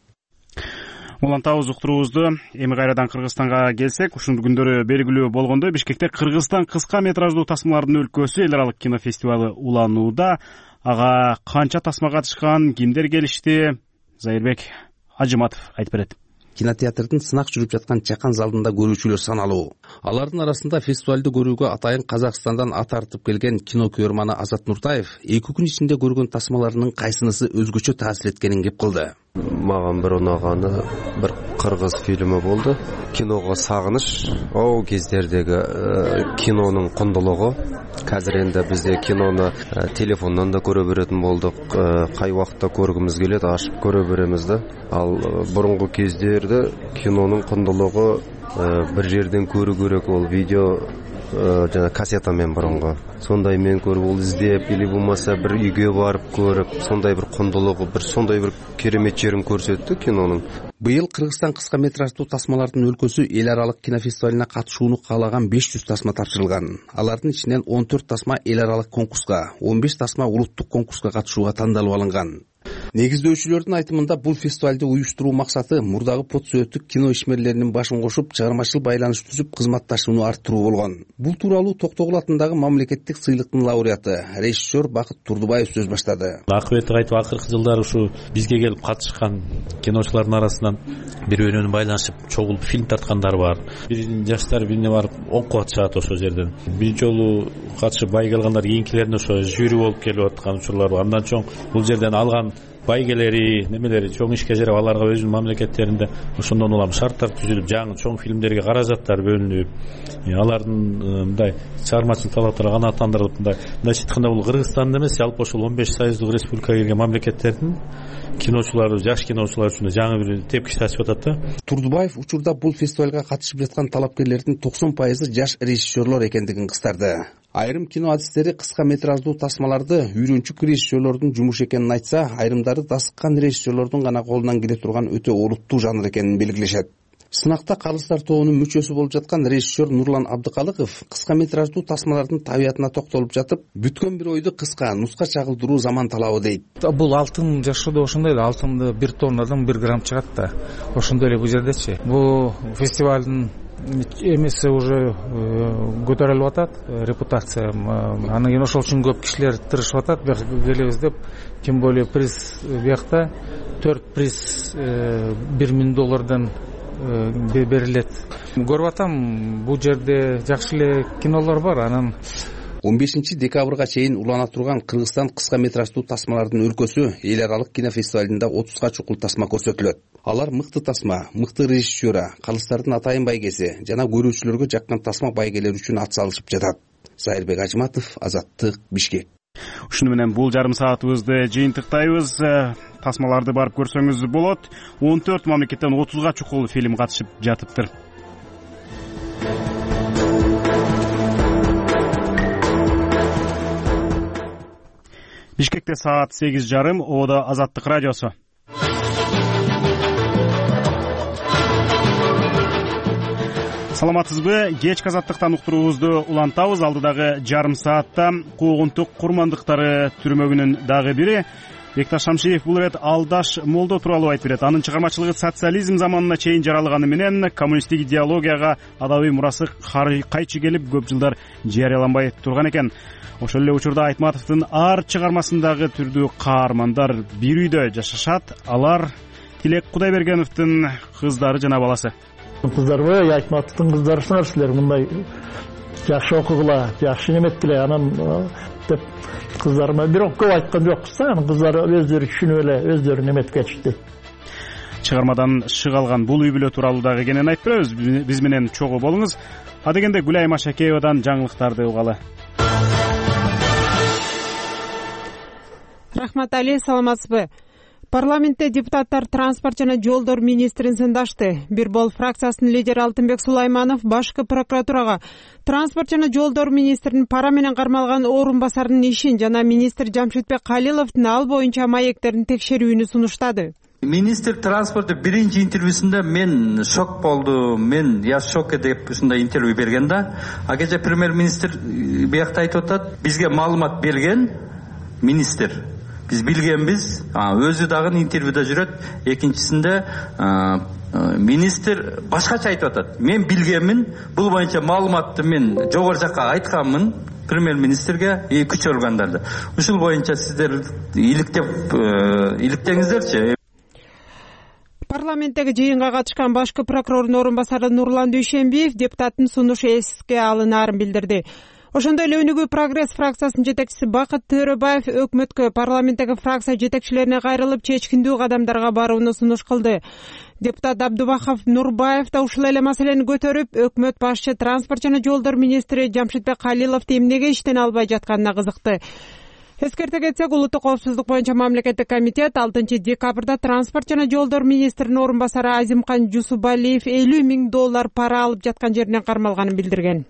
Улантабыз уктуруубузду. Эми кайрадан Кыргызстанга келсек, ушул күндөрү белгилүү болгондой, Бишкекте Кыргызстан кыска метраждуу тасмалардын өлкөсү эл аралык кинофестивалы уланууда. Ага канча тасма катышкан, кимдер келишти? Зайырбек Ажыматов айтып берет. Кинотеатрдын сынак жүрүп жаткан чакан залында көрүүчүлөр саналуу. Алардын арасында фестивалды көрүүгө атайын Казакстандан ат артып келген кино көрманы Азат Нуртаев эки күн ичинде көргөн тасмаларынын кайсынысы өзгөчө таасир эткенин кеп кылды. Маған бір ұнағаны бір қырғыз фильмі болды. Киноға сағыныш, ол кездердегі ә, киноның құндылығы. Қазір енді бізде киноны ә, телефоннан да көре беретін болдық. Ә, қай уақытта көргіміз келеді, ашып көре береміз да. Ал ә, бұрынғы кездерде киноның құндылығы ә, бір жерден көру керек, ол видео жана кассетамен бұрынғы. Сондай мен көріп, ол іздеп, или болмаса бір үйге барып көріп, сондай бір құндылығы, бір сондай бір керемет жерін көрсетті киноның. Быйыл Кыргызстан кыска метраждуу тасмалардын өлкөсү эл аралык кинофестивалына катышууну каалаган беш жүз тасма тапшырылган. Алардын ичинен он төрт тасма эл аралык конкурска, он беш тасма улуттук конкурска катышууга тандалып алынган. Негиздөөчүлөрдүн айтымында бул фестивалды уюштуруу максаты мурдагы подсөөттүк кино ишмерлеринин башын кошуп, чыгармачыл байланыш түзүп, кызматташууну арттыруу болгон. Бул тууралуу Токтогул атындагы мамлекеттик сыйлыктын лауреаты, режиссер Бакыт Турдубаев сөз баштады. Акыбетти айтып, акыркы жылдары ушу бизге келип катышкан киночулардын арасынан бири менен байланышып, чогулуп фильм тарткандар бар. Биринин жаштары бирине барып окуп атышат ошол жерден. Биринчи жолу катышып бай келгендер кийинкилерин ошо жюри болуп келип аткан учурлар бар. Андан чоң бул жерден алган байгелери, немелери чоң ишке жарап, аларга өзүнүн мамлекеттеринде ошондон улам шарттар түзүлүп, жаңы чоң фильмдерге каражаттар бөлүнүп, алардын мындай чыгармачылык талаптары канааттандырылып, мындай мындайча айтканда бул Кыргызстанда эмес, жалпы ошол он беш союздук республикага кирген мамлекеттердин киночулары, жаш киночулар үчүн жаңы бир тепкич тасып атат да. Турдубаев учурда бул фестивалга катышып жаткан талапкерлердин токсон пайызы жаш режиссерлор экендигин кыстарды. Айрым кино адистери кыска метраждуу тасмаларды үйрөнчүк режиссерлордун жумуш экенин айтса, айрымдары дасыккан режиссерлордун гана колунан келе турган өтө олуттуу жанр экенин белгилешет. Сынакта Калыстар тобунун мүчөсү болуп жаткан режиссер Нурлан Абдыкалыков кыска метраждуу тасмалардын табиятына токтолуп жатып, бүткөн бир ойду кыска, нуска чагылдыруу заман талабы дейт. Бул алтын жашоодо ошондой эле, алтынды бир тоннадан бир грамм чыгат да. Ошондой эле бул жердечи. Бул фестивалдын эмеси уже көтөрүлүп атат, репутация. Анан кийин ошол үчүн көп кишилер тырышып атат, бияка келебиз деп. Тем более приз биякта төрт приз бир миң доллардан берилет. Көрүп атам, бул жерде жакшы эле кинолор бар. Анан он бешинчи декабрга чейин улана турган Кыргызстан кыска метраждуу тасмалардын өлкөсү эл аралык кинофестивалында отузга чукул тасма көрсөтүлөт. Алар мыкты тасма, мыкты режиссера, калыстардын атайын байгеси жана көрүүчүлөргө жаккан тасма байгелери үчүн ат салышып жатат. Зайырбек Ажыматов, Азаттык, Бишкек. Ушуну менен бул жарым саатыбызды жыйынтыктайбыз. Тасмаларды барып көрсөңүз болот. он төрт мамлекеттен отузга чукул фильм катышып жатыптыр. Бишкекте саат сегиз жарым, Оодо Азаттык радиосу. Саламатсызбы? Кечки Азаттыктан уктуруубузду улантабыз. Алдыдагы жарым саатта куугунтук курмандыктары түрмөгүнүн дагы бири Бекташ Шамшиев бул ирет Алдаш Молдо тууралуу айтып берет. Анын чыгармачылыгы социализм заманына чейин жаралганы менен коммунисттик идеологияга адабый мурасы кайчы келип көп жылдар жарыяланбай турган экен. Ошол эле учурда Айтматовдун ар чыгармасындагы түрдүү каармандар бир үйдө жашашат. Алар Тилек Кудайбергеновдун кыздары жана баласы. Кыздарбы, Айтматовдун кыздарысыңар силер, мындай жакшы окугула, жакшы неметкиле, анан деп кыздарыма бирок көп айткан жокпуз да, анан кыздары өздөрү түшүнүп эле өздөрү неметип кетишти. Чыгармадан шык алган бул үй бүлө тууралуу дагы кенен айтып беребиз. Биз менен чогуу болуңуз. Адегенде Гүлай Машакеевадан жаңылыктарды угалы. Рахмат Али, саламатсызбы? Парламентте депутаттар транспорт жана жолдор министрин сындашты. Бир бол фракциясынын лидери Алтынбек Сулайманов башкы прокуратурага транспорт жана жолдор министринин пара менен кармалган орун басарынын ишин жана министр Жамшитбек Калиловдун ал боюнча маектерин текшерүүнү сунуштады. Министр транспортту биринчи интервьюсунда мен шок болдум, мен я шок деп ушундай интервью берген да. А кече премьер-министр биякта айтып атат, бизге маалымат берген министр. Биз билгенбиз, өзү дагы интервьюда жүрөт. Экинчисинде министр башкача айтып атат. Мен билгенмин, бул боюнча маалыматты мен жогору жакка айтканмын премьер-министрге и күч органдарды. Ушул боюнча сиздер иликтеп иликтеңиздерчи. Парламенттеги жыйынга катышкан башкы прокурордун орун басары Нурлан Дүйшенбиев депутаттын сунушу эске алынаарын билдирди. Ошондой эле Өнүгүү Прогресс фракциясынын жетекчиси Бакыт Төрөбаев өкмөткө парламенттеги фракция жетекчилерине кайрылып чечкиндүү кадамдарга барууну сунуш кылды. Депутат Абдубахов Нурбаев да ушул эле маселени көтөрүп, өкмөт башчы транспорт жана жолдор министри Жамшитбек Калиловду эмнеге иштен албай жатканына кызыкты. Эскерте кетсек, улуттук коопсуздук боюнча мамлекеттик комитет алтынчы декабрда транспорт жана жолдор министринин орун басары Азимкан Жусубалиев элүү миң доллар пара алып жаткан жеринен кармалганын билдирген.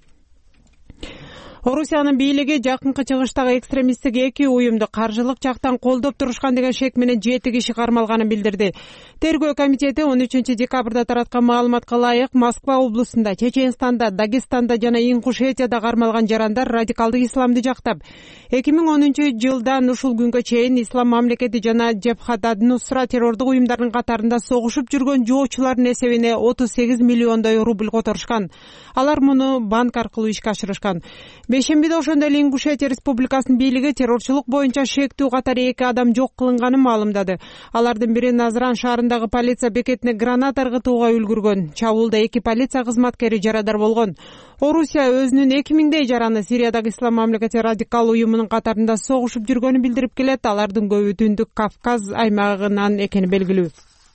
Орусиянын бийлиги жакынкы чыгыштагы экстремисттик эки уюмду каржылык жактан колдоп турушкан деген шек менен жети киши кармалганын билдирди. Тергөө комитети он үчүнчү декабрда тараткан маалыматка ылайык Москва облусунда, Чеченстанда, Дагестанда жана Ингушетияда кармалган жарандар радикалдык исламды жактап, эки миң онунчу жылдан ушул күнгө чейин Ислам мамлекети жана Жабхат ад-Нусра террордук уюмдарынын катарында согушуп жүргөн жоочулардын эсебине отуз сегиз миллиондой рубль которушкан. Алар муну банк аркылуу ишке ашырышкан. Бейшембиде ошондой эле Ингушетия Республикасынын бийлиги террорчулук боюнча шектүү катары эки адам жок кылынганын маалымдады. Алардын бири Назран шаарындагы полиция бекетине граната ыргытууга үлгүргөн. Чабуулда эки полиция кызматкери жарадар болгон. Орусия өзүнүн эки миңдей жараны Сириядагы Ислам мамлекети радикал уюмунун катарында согушуп жүргөнүн билдирип келет. Алардын көбү Түндүк Кавказ аймагынан экени белгилүү.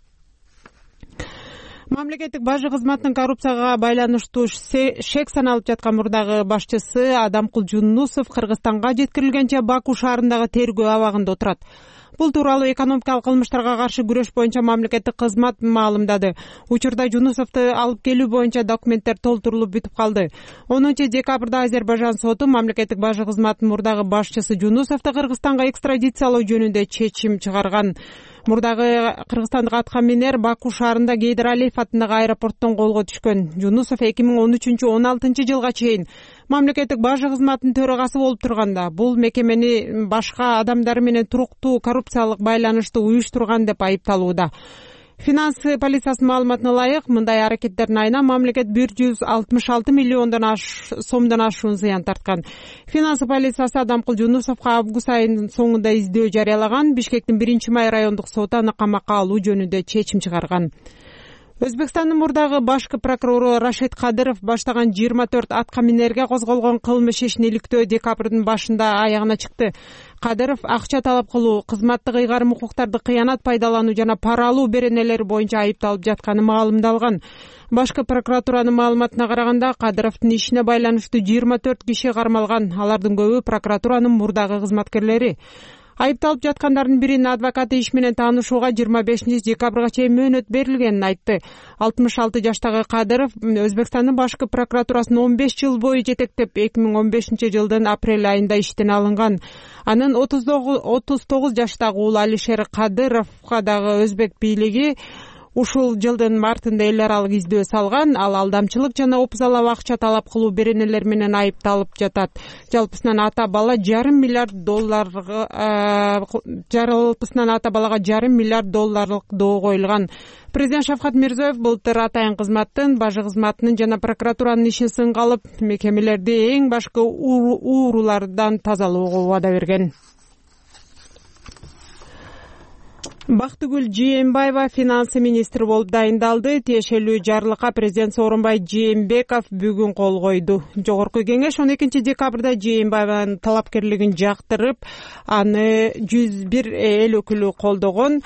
Мамлекеттик бажы кызматынын коррупцияга байланыштуу шек саналып жаткан мурдагы башчысы Адамкул Жунусов Кыргызстанга жеткирилгенче Баку шаарындагы тергөө абагында отурат. Бул тууралуу экономикалык кылмыштарга каршы күрөш боюнча мамлекеттик кызмат маалымдады. Учурда Жунусовду алып келүү боюнча документтер толтурулуп бүтүп калды. онунчу декабрда Азербайжан соту мамлекеттик бажы кызматынын мурдагы башчысы Жунусовду Кыргызстанга экстрадициялоо жөнүндө чечим чыгарган. Мурдагы кыргызстандык аткаминер Баку шаарында Гейдар Алиев атындагы аэропорттон колго түшкөн. Жунусов эки миң он үчүнчү он алтынчы жылга чейин мамлекеттик бажы кызматынын төрагасы болуп турганда, бул мекемени башка адамдар менен туруктуу коррупциялык байланыштуу уюштурган деп айыпталууда. Финанс полициясынын маалыматына ылайык, мындай аракеттердин айына мамлекет бир жүз алтымыш алты миллиондон сомдон ашуун зыян тарткан. Финанс полициясы Адамкул Жунусовго август айынын соңунда издөө жарыялаган. Бишкектин биринчи май райондук соту аны камакка алуу жөнүндө чечим чыгарган. Өзбекстандын мурдагы башкы прокурору Рашид Кадыров баштаган жыйырма төрт атка минерге козголгон кылмыш ишин иликтөө декабрдын башында аягына чыкты. Кадыров акча талап кылуу, кызматтык ыйгарым укуктарды кыянат пайдалануу жана пара алуу беренелери боюнча айыпталып жатканы маалымдалган. Башкы прокуратуранын маалыматына караганда, Кадыровдун ишине байланыштуу жыйырма төрт киши кармалган. Алардын көбү прокуратуранын мурдагы кызматкерлери. Айыпталып жаткандардын биринин адвокаты иш менен таанышууга жыйырма бешинчи декабрга чейин мөөнөт берилгенин айтты. алтымыш алты жаштагы Кадыров Өзбекстандын башкы прокуратурасын он беш жыл бою жетектеп, эки миң он бешинчи жылдын апрель айында иштен алынган. Анын отуз тогуз жаштагы уулу Алишер Кадыровго дагы өзбек бийлиги ушул жылдын мартында эл аралык издөө салган. Ал алдамчылык жана опузалап акча талап кылуу беренелер менен айыпталып жатат. Жалпысынан ата бала жарым миллиард долларга жалпысынан ата балага жарым миллиард долларлык доо коюлган. Президент Шавкат Мирзиёев былтыр атайын кызматтын, бажы кызматынын жана прокуратуранын ишин сынга алып, мекемелерди эң башкы уурулардан тазалоого убада берген. Бактыгүл Жээнбаева финансы министри болуп дайындалды. Тиешелүү жарлыкка президент Сооронбай Жээнбеков бүгүн кол койду. Жогорку кеңеш он экинчи декабрда Жээнбаеванын талапкерлигин жактырып, аны жүз бир эл өкүлү колдогон.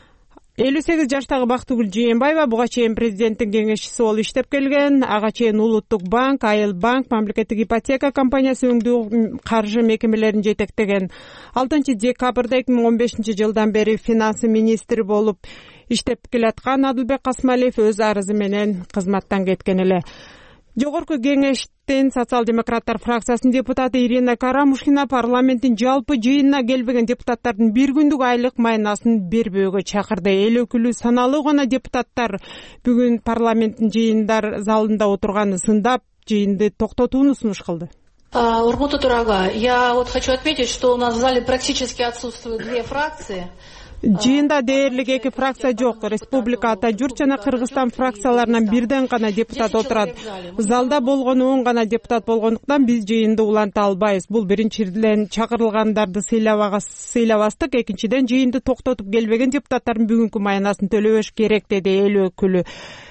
элүү сегиз жаштагы Бактыгүл Жээнбаева буга чейин президенттин кеңешчиси болуп иштеп келген. Ага чейин Улуттук банк, Айыл банк, мамлекеттик ипотека компаниясы өңдүү каржы мекемелерин жетектеген. алтынчы декабрда эки миң он бешинчи жылдан бери финансы министри болуп иштеп келаткан Адылбек Касмалиев өз арызы менен кызматтан кеткен эле. Жогорку кеңештин социал-демократтар фракциясынын депутаты Ирина Карамушкина парламенттин жалпы жыйынына келбеген депутаттардын бир күндүк айлык майнасын бербөөгө чакырды. Эл өкүлү саналуу гана депутаттар бүгүн парламенттин жыйындар залында отурганы сындап, жыйынды токтотууну сунуш кылды. Урмута Турага, я вот хочу отметить, что у нас в зале практически отсутствуют две фракции. Жыйында дээрлик эки фракция жок. Республика, Ата журт жана Кыргызстан фракцияларынан бирден гана депутат отурат. Залда болгону он гана депутат болгондуктан биз жыйынды уланта албайбыз. Бул биринчиден чакырылгандарды сыйлабастык, экинчиден жыйынды токтотуп келбеген депутаттардын бүгүнкү майнасын төлөбөш керек, деди эл өкүлү.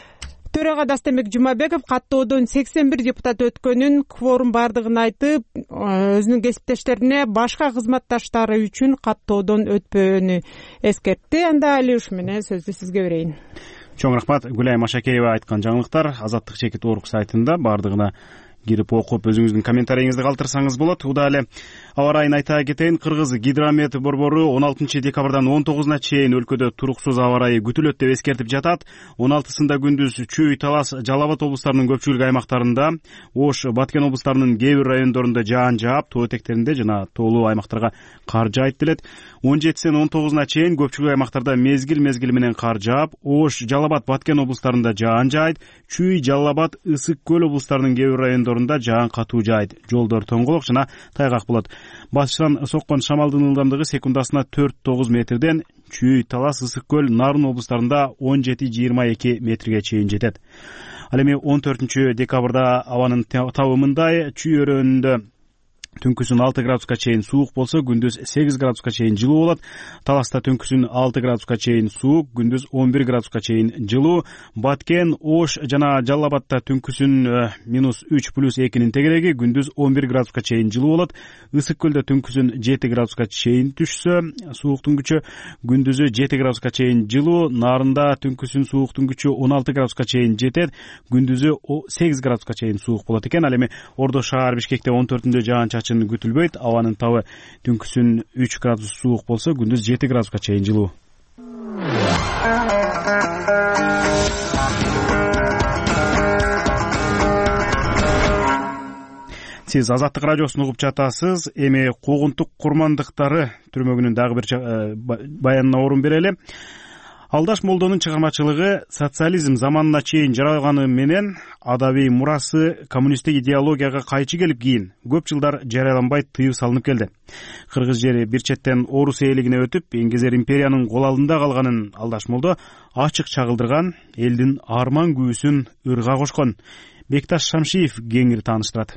Төрага Дастемек Жумабеков каттоодон сексен бир депутат өткөнүн, кворум бардыгын айтып, өзүнүн кесиптештерине башка кызматташтары үчүн каттоодон өтпөөнү эскертти. Анда али ушу менен сөздү сизге берейин. Чоң рахмат. Гүлай Машакеева айткан жаңылыктар Азаттык чекит орг сайтында бардыгына кирип окуп өзүңүздүн комментарийиңизди калтырсаңыз болот. Уда эле аба ырайын айта кетейин. Кыргыз гидромет борбору он алтынчы декабрдан он тогузуна чейин өлкөдө туруксуз аба ырайы күтүлөт деп эскертип жатат. он алтысында күндүз Чүй, Талас, Жалал Абад облустарынын көпчүлүк аймактарында, Ош, Баткен облустарынын кээ бир райондорунда жаан жаап, тоо этектеринде жана тоолуу аймактарга кар жаайт делет. он жетисинен он тогузуна чейин көпчүлүк аймактарда мезгил мезгили менен кар жаап, Ош, Жалал Абад, Баткен облустарында жаан жаайт. Чүй, Жалал Абад, Ысык көл облустарынын кээ бир райондорунда жаан катуу жаайт. Жолдор тоңголок жана тайгак болот. Батыштан соккон шамалдын ылдамдыгы секундасына төрт тогуз метрден Чүй, Талас, Ысык көл, Нарын облустарында он жети жыйырма эки метрге чейин жетет. Ал эми он төртүнчү декабрда абанын табымындай Чүй өрөөнүндө түнкүсүн алты градуска чейин суук болсо, күндүз сегиз градуска чейин жылуу болот. Таласта түнкүсүн алты градуска чейин суук, күндүз он бир градуска чейин жылуу. Баткен, Ош жана Жалал Абадта түнкүсүн минус үч плюс экинин тегереги, күндүз он бир градуска чейин жылуу болот. Ысык көлдө түнкүсүн жети градуска чейин түшсө, сууктун күчү күндүзү жети градуска чейин жылуу. Нарында түнкүсүн сууктун күчү он алты градуска чейин жетет, күндүзү сегиз градуска чейин суук болот экен. Ал эми Ордо шаар Бишкекте он төртүндө жаан-чачын күтүлбөйт. Абанын табы түнкүсүн үч градус суук болсо, күндүз жети градуска чейин жылуу. Сиз Азаттык радиосун угуп жатасыз. Эми куугунтук курмандыктары түрмөгүнүн дагы бир баянына орун берели. Алдаш Молдонун чыгармачылыгы социализм заманына чейин жаралганы менен адабий мурасы коммунисттик идеологияга кайчы келип, кийин көп жылдар жарыяланбай тыюу салынып келди. Кыргыз жери бир четтен орус ээлигине өтүп, Эңгезер империянын кол алдында калганын Алдаш Молдо ачык чагылдырган, элдин арман күүсүн ырга кошкон. Бекташ Шамшиев кеңири тааныштырат.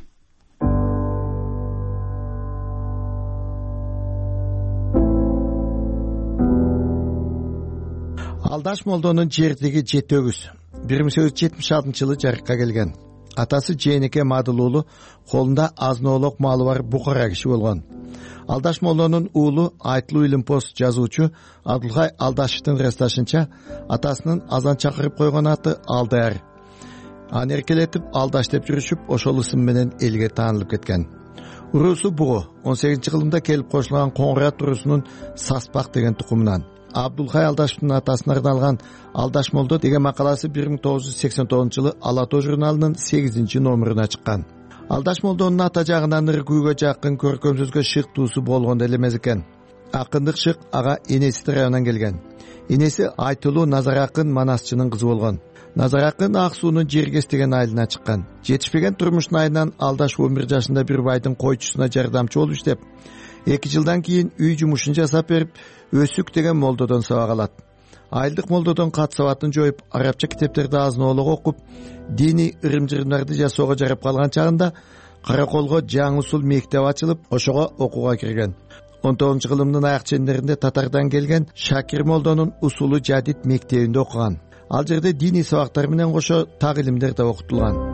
Алдаш Молдонун жердиги жетөгүз. бир миң сегиз жүз жетимиш алтынчы жылы жарыкка келген. Атасы Жээнеке Мадыл уулу, колунда азын-оолок малы бар букара киши болгон. Алдаш молдонун уулу Айтылуу Илимпоз жазуучу Абдулхай Алдашевдин ырасташынча, атасынын азан чакырып койгон аты Алдаяр. Аны эркелетип Алдаш деп жүрүшүп, ошол ысым менен элге таанылып кеткен. Уруусу бугу он сегизинчи кылымда келип кошулган Коңгурат уруусунун Саспак деген тукумунан. Абдулхай Алдашевдин атасына арналган Алдаш молдо деген макаласы бир миң тогуз жүз сексен тогузунчу жылы Ала Тоо журналынын сегизинчи номуруна чыккан. Алдаш молдонун ата жагынан ыр күүгө жакын көркөм шык туусу болгон эле эмес экен. Акындык шык ага энеси тарабынан келген. Энеси Айтылуу Назар акын Манасчынын кызы болгон. Назар акын Ак суунун Жергес деген айылына чыккан. Жетишпеген турмуштун айынан Алдаш он бир жашында бир байдын койчусуна жардамчы болуп иштеп, эки жылдан кийин үй жумушун жасап берип, Өсүк деген молдодон сабак алат. Айылдык молдодон кат сабатын жоюп, арабча китептерди азын-оолок окуп, диний ырым-жырымдарды жасоого жарап калган чагында Караколго жаңы усул мектеп ачылып, ошого окууга кирген. он тогузунчу кылымдын аяк чендеринде Татардан келген Шакир молдонун Усулу Жадид мектебинде окуган. Ал жерде диний сабактар менен кошо так илимдер да окутулган.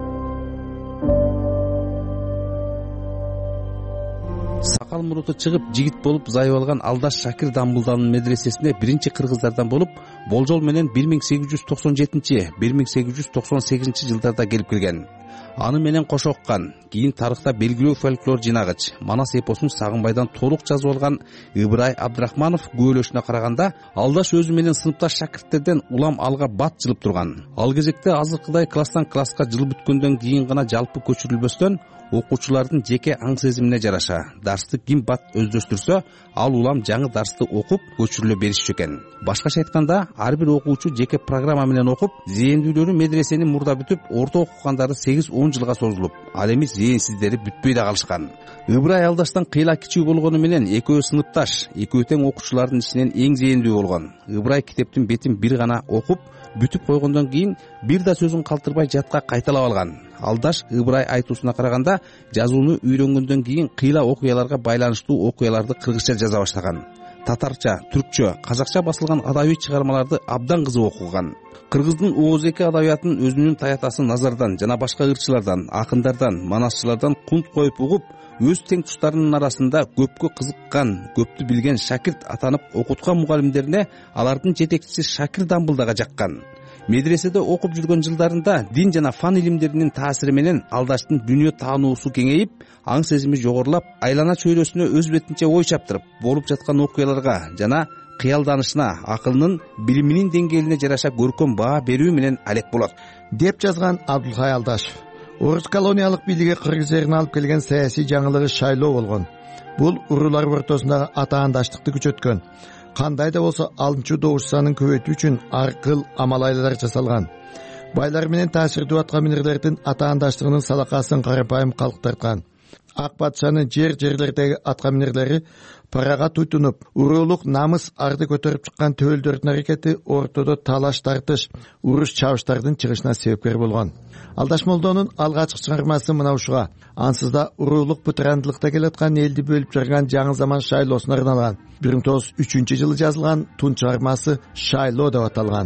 Сакал муруту чыгып жигит болуп зайып алган Алдаш Шакир Дамбулданын медресесине биринчи кыргыздардан болуп, болжол менен бир миң сегиз жүз токсон жетинчи — бир миң сегиз жүз токсон сегизинчи жылдарда келип келген. Аны менен кошо оккан. Кийин тарыхта белгилүү фольклор жинагыч Манас эпосун Сагынбайдан толук жазып алган Ыбырай Абдрахманов күбөлөшүнө караганда, Алдаш өзү менен сыныпташ шакирттерден улам алга бат жылып турган. Ал кезекте азыркыдай класстан класска жыл бүткөндөн кийин гана жалпы көчүрүлбөстөн, окуучулардын жеке аң сезимине жараша дарсты ким бат өздөштүрсө, ал улам жаңы дарсты окуп көчүрүлө беришчү экен. Башкача айтканда, ар бир окуучу жеке программа менен окуп, зээндүүлөрү медресени мурда бүтүп, орто окугандары сегиз он жылга созулуп, ал эми зээнсиздери бүтпөй да калышкан. Ыбырай Алдаштан кыйла кичүү болгону менен экөө сыныпташ, экөө тең окуучулардын ичинен эң зээндүү болгон. Ыбырай китептин бетин бир гана окуп бүтүп койгондон кийин бир да сөзүн калтырбай жатка кайталап алган. Алдаш Ыбырай айтуусуна караганда, жазууну үйрөнгөндөн кийин кыйла окуяларга байланыштуу окуяларды кыргызча жаза баштаган. Татарча, түркчө, казакча басылган адабий чыгармаларды абдан кызык окуган. Кыргыздын ооз-эки адабиятын өзүнүн таятасы Назардан жана башка ырчылардан, акындардан, манасчылардан кунт коюп угуп, өз тең туштарынын арасында көпкө кызыккан, көптү билген шакирт атанып окуткан мугалимдерине алардын жетекчиси Шакир Дамбулдага жаккан. Медреседе окуп жүргөн жылдарында дин жана фан илимдеринин таасири менен Алдаштын дүйнө таануусу кеңейип, аң сезими жогорулап, айлана чөйрөсүнө өз бетинче ой чаптырып, болуп жаткан окуяларга жана кыялданышына, акылынын, билиминин деңгээлине жараша көркөм баа берүү менен алек болот, деп жазган Абдулхай Алдашев. Орус колониялык бийлиги кыргыз жерине алып келген саясий жаңылыгы шайлоо болгон. Бул уруулар ортосундагы атаандаштыкты күчөткөн. Кандай да болсо алымчу добуш санын көбөйтүү үчүн ар кыл амал-айлар жасалган. Байлар менен таасирдүү аткаминерлердин атаандаштыгынын салакасын карапайым калк тарткан. Ак патшанын жер-жерлердеги аткаминерлери парага туйтунуп, уруулук намыс арды көтөрүп чыккан төөлдөрдүн аракети ортодо талаш тартыш, уруш чабыштардын чыгышына себепкер болгон. Алдаш молдонун алгачкы чыгармасы мына ушуга. Ансыз да уруулук бытырандылыкта келаткан элди бөлүп жарган жаңы заман шайлоосуна арналган. бир миң тогуз жүз үчүнчү жылы жазылган тун чыгармасы Шайлоо деп аталган.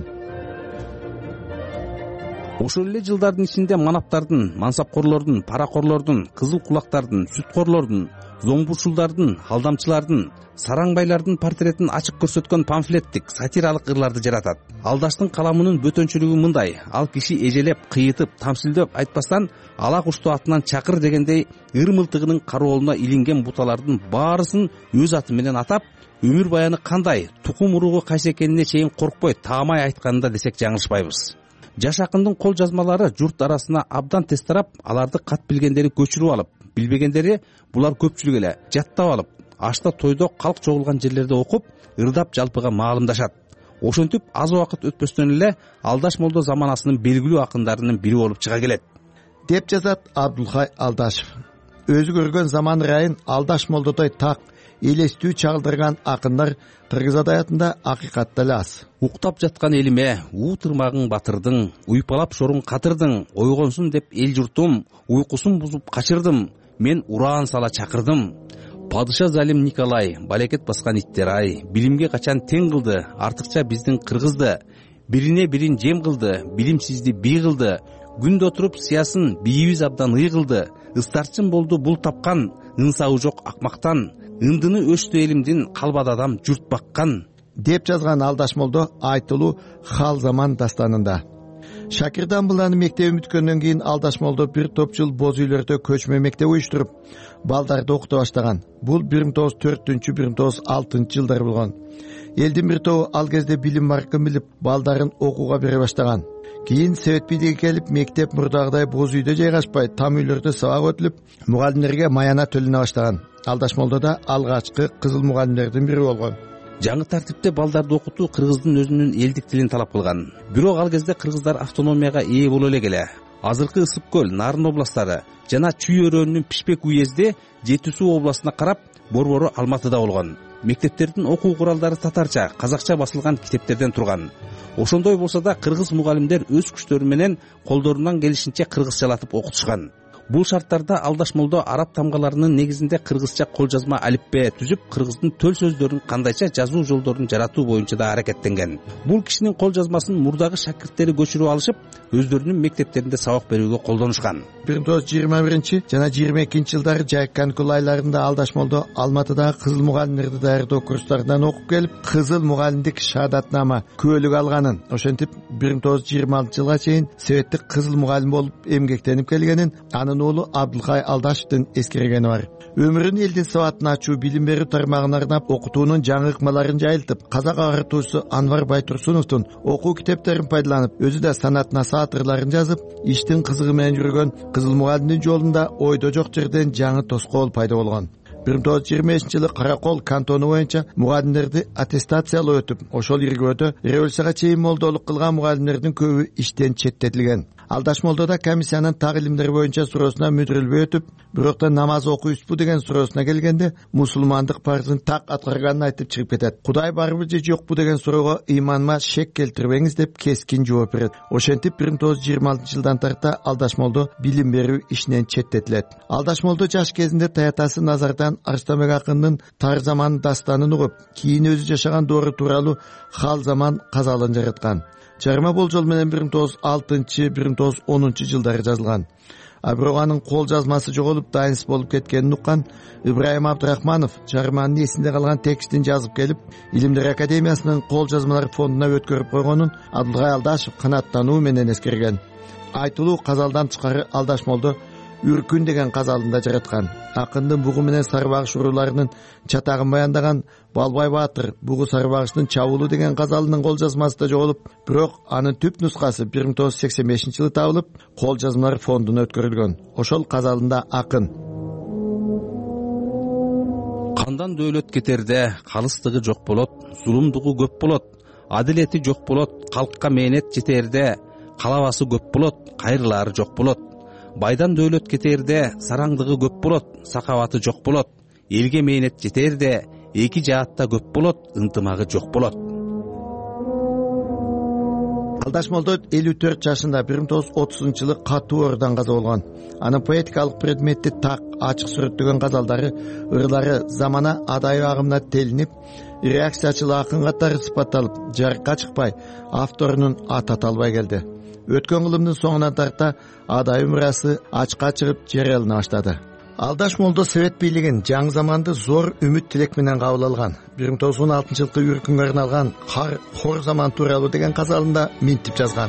Ошол эле жылдардын ичинде манаптардын, мансапкорлордун, паракорлордун, кызыл кулактардын, сүткорлордун, зомбушулдардын, алдамчылардын, сараңбайлардын портретин ачык көрсөткөн памфлеттик, сатиралык ырларды жаратат. Алдаштын каламынын бөтөнчүлүгү мындай: ал киши эжелеп, кыйытып, тамсилдеп айтпастан, ала кушту атынан чакыр дегендей ыр мылтыгынын кароолуна илинген буталардын баарысын өз аты менен атап, өмүр баяны кандай, тукум уругу кайсы экенине чейин коркпой таамай айтканында десек жаңылышпайбыз. Жаш акындын кол жазмалары журт арасына абдан тез тарап, аларды кат билгендери көчүрүп алып, билбегендери булар көпчүлүк эле жаттап алып, ашта тойдо калк чогулган жерлерде окуп, ырдап жалпыга маалымдашат. Ошентип аз убакыт өтпөстөн эле Алдаш молдо заманасынын белгилүү акындарынын бири болуп чыга келет, деп жазат Абдулхай Алдашев. Өзү көргөн заман ырайын Алдаш молдодой так элестүү чагылдырган акындар кыргыз адабиятында акыйкатта эле аз. Уктап жаткан элиме уу тырмагың батырдың, уйпалап шоруң катырдың, ойгонсун деп эл журтум, уйкусун бузуп качырдым, мен ураан сала чакырдым. Падыша залим Николай, балекет баскан иттер ай, билимге качан тең кылды, артыкча биздин кыргызды. бирине бирин жем кылды, билимсизди бий кылды. Күндө отуруп сыясын бийибиз абдан ый кылды. Ыстарчын болду бул тапкан, ынсабы жок акмактан. Ындыны өштү элимдин калбады адам журт баккан деп жазган Алдаш молдо айтылуу Хал заман дастанында. Шакирдан буланы мектеп бүткөндөн кийин Алдаш молдо бир топ жыл боз үйлөрдө көчмө мектеп уюштуруп, балдарды окута баштаган. Бул бир миң тогуз жүз төртүнчү — бир миң тогуз жүз алтынчы жылдар болгон. Элдин бир тобу ал кезде билим баркын билип, балдарын окууга бере баштаган. Кийин Совет бийлиги келип, мектеп мурдагыдай боз үйдө жайгашпай, там үйлөрдө сабак өтүлүп, мугалимдерге маяна төлөнө баштаган. Алдаш молдо да алгачкы кызыл мугалимдердин бири болгон. Жаңы тартипте балдарды окутуу кыргыздын өзүнүн элдик тилин талап кылган. Бирок ал кезде кыргыздар автономияга ээ боло эле келе. Азыркы Ысык көл, Нарын областтары жана Чүй өрөөнүн Пишпек уезде Жети Суу областына карап, борбору Алматыда болгон. Мектептердин окуу куралдары татарча, казакча басылган китептерден турган. Ошондой болсо да кыргыз мугалимдер өз күчтөрү менен колдорунан келишинче кыргызчалатып окутушкан. Бул шарттарда Алдаш молдо араб тамгаларынын негизинде кыргызча кол жазма алифбе түзүп, кыргыздын төл сөздөрүн кандайча жазуу жолдорун жаратуу боюнча да аракеттенген. Бул кишинин кол жазмасын мурдагы шакирттери көчүрүп алышып, өздөрүнүн мектептеринде сабак берүүгө колдонушкан. бир миң тогуз жүз жыйырма биринчи жана жыйырма экинчи жылдары жай каникул айларында Алдаш молдо Алматыдагы кызыл мугалимдерди даярдоо курстарынан окуп келип, кызыл мугалимдик шаадатнама күбөлүк алганын, ошентип бир миң тогуз жүз жыйырма алтынчы жылга чейин Советтик кызыл мугалим болуп эмгектенип келгенин анын уулу Абдылкай Алдашевдин эскергени бар. Өмүрүн элдин сабатын ачуу, билим берүү тармагына арнап, окутуунун жаңы ыкмаларын жайылтып, казак агартуучусу Анвар Байтурсуновдун окуу китептерин пайдаланып, өзү да санат насаатырларын жазып, иштин кызыгы менен жүргөн кызыл мугалимдин жолунда ойдо жок жерден жаңы тоскоол пайда болгон. бир миң тогуз жүз жыйырма бешинчи жылы Каракол кантону боюнча мугалимдерди аттестациялоо өтүп, ошол иргөөдө революцияга чейин молдолук кылган мугалимдердин көбү иштен четтетилген. Алдаш молдо да комиссиянын так илимдер боюнча суроосуна мүдүрүлбөй өтүп, бирок да намаз окуйсузбу деген суроосуна келгенде мусулмандык парызын так аткарганын айтып чыгып кетет. Кудай барбы же жокпу деген суроого ыйманыма шек келтирбеңиз деп кескин жооп берет. Ошентип бир миң тогуз жүз жыйырма алтынчы жылдан тарта Алдаш молдо билим берүү ишинен четтетилет. Алдаш молдо жаш кезинде таятасы Назардан Арыстанбек акындын Тар заман дастанын угуп, кийин өзү жашаган доору тууралуу Хал заман казалын жараткан. Жарма болжол менен бир миң тогуз жүз алтынчы — бир миң тогуз жүз онунчу жылдары жазылган. А бирок анын кол жазмасы жоголуп, дайынсыз болуп кеткенин уккан Ибраим Абдрахманов жарманын эсинде калган текстин жазып келип, Илимдер академиясынын кол жазмалар фондуна өткөрүп койгонун Абдылкай Алдашев канааттануу менен эскерген. Айтылуу казалдан тышкары Алдаш молдо Үркүн деген казалында жараткан. Акындын бугу менен сарбагыш урууларынын чатагын баяндаган Балбай Баатыр бугу сарбагыштын чабуулу деген казалынын кол жазмасы да жоголуп, бирок анын түп нускасы бир миң тогуз жүз сексен бешинчи жылы табылып, кол жазмалар фондуна өткөрүлгөн. Ошол казалында акын: кандан дөөлөт кетерде калыстыгы жок болот, зулумдугу көп болот, адилети жок болот, калкка мээнет жетерде калабасы көп болот, кайрылаары жок болот. Байдан дөөлөт кетерде сараңдыгы көп болот, сакабаты жок болот. Элге мээнет жетерде эки жаатта көп болот, ынтымагы жок болот. Алдаш молдо элүү төрт жашында бир миң тогуз жүз отузунчу жылы катуу оорудан каза болгон. Анын поэтикалык предметти так, ачык сүрөттөгөн казалдары, ырлары замана адайы агымына телинип, реакциячыл акын катары сыпатталып, жарыкка чыкпай, авторунун аты аталбай келди. Өткөн кылымдын соңунан тарта адайы мурасы ачыкка чыгып жарыялана баштады. Алдаш молдо Совет бийлигин жаңы заманды зор үмүт тилек менен кабыл алган. бир миң тогуз жүз он алтынчы жылкы үркүнгө арналган Кар хор заман тууралуу деген казалында минтип жазган: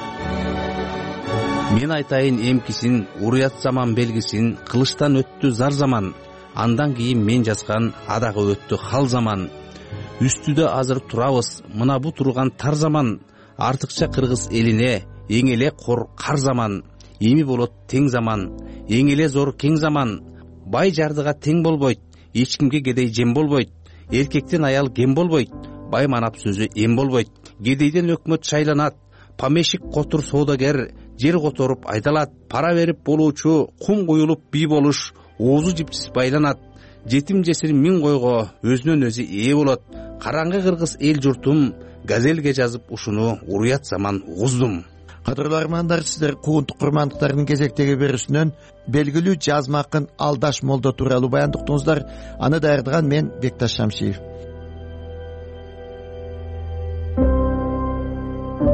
Мен айтайын эмкисин, уруят заман белгисин, кылычтан өттү зар заман, андан кийин мен жазган адагы өттү хал заман. Үстүдө азыр турабыз, мына бу турган тар заман, артыкча кыргыз элине эң эле кор кар заман. Эми болот тең заман, эң эле зор кең заман. Бай жардыга тең болбойт, эч кимге кедей жем болбойт. Эркектен аял кем болбойт, бай манап сөзү эм болбойт. Кедейден өкмөт шайланат, помещик котур соодагер, жер которуп айдалат. Пара берип болуучу, кум куюлуп бий болуш, оозу жипсиз байланат. Жетим жесир миң койго өзүнөн өзү ээ болот. Караңгы кыргыз эл журтум, газелге жазып ушуну уруят заман угуздум. Кадырлуу армандар, сиздер куугунтук курмандыктардын кезектеги берүүсүнөн белгилүү жазма акын Алдаш молдо тууралуу баяндыктыңыздар. Аны даярдаган мен Бекташ Шамшиев.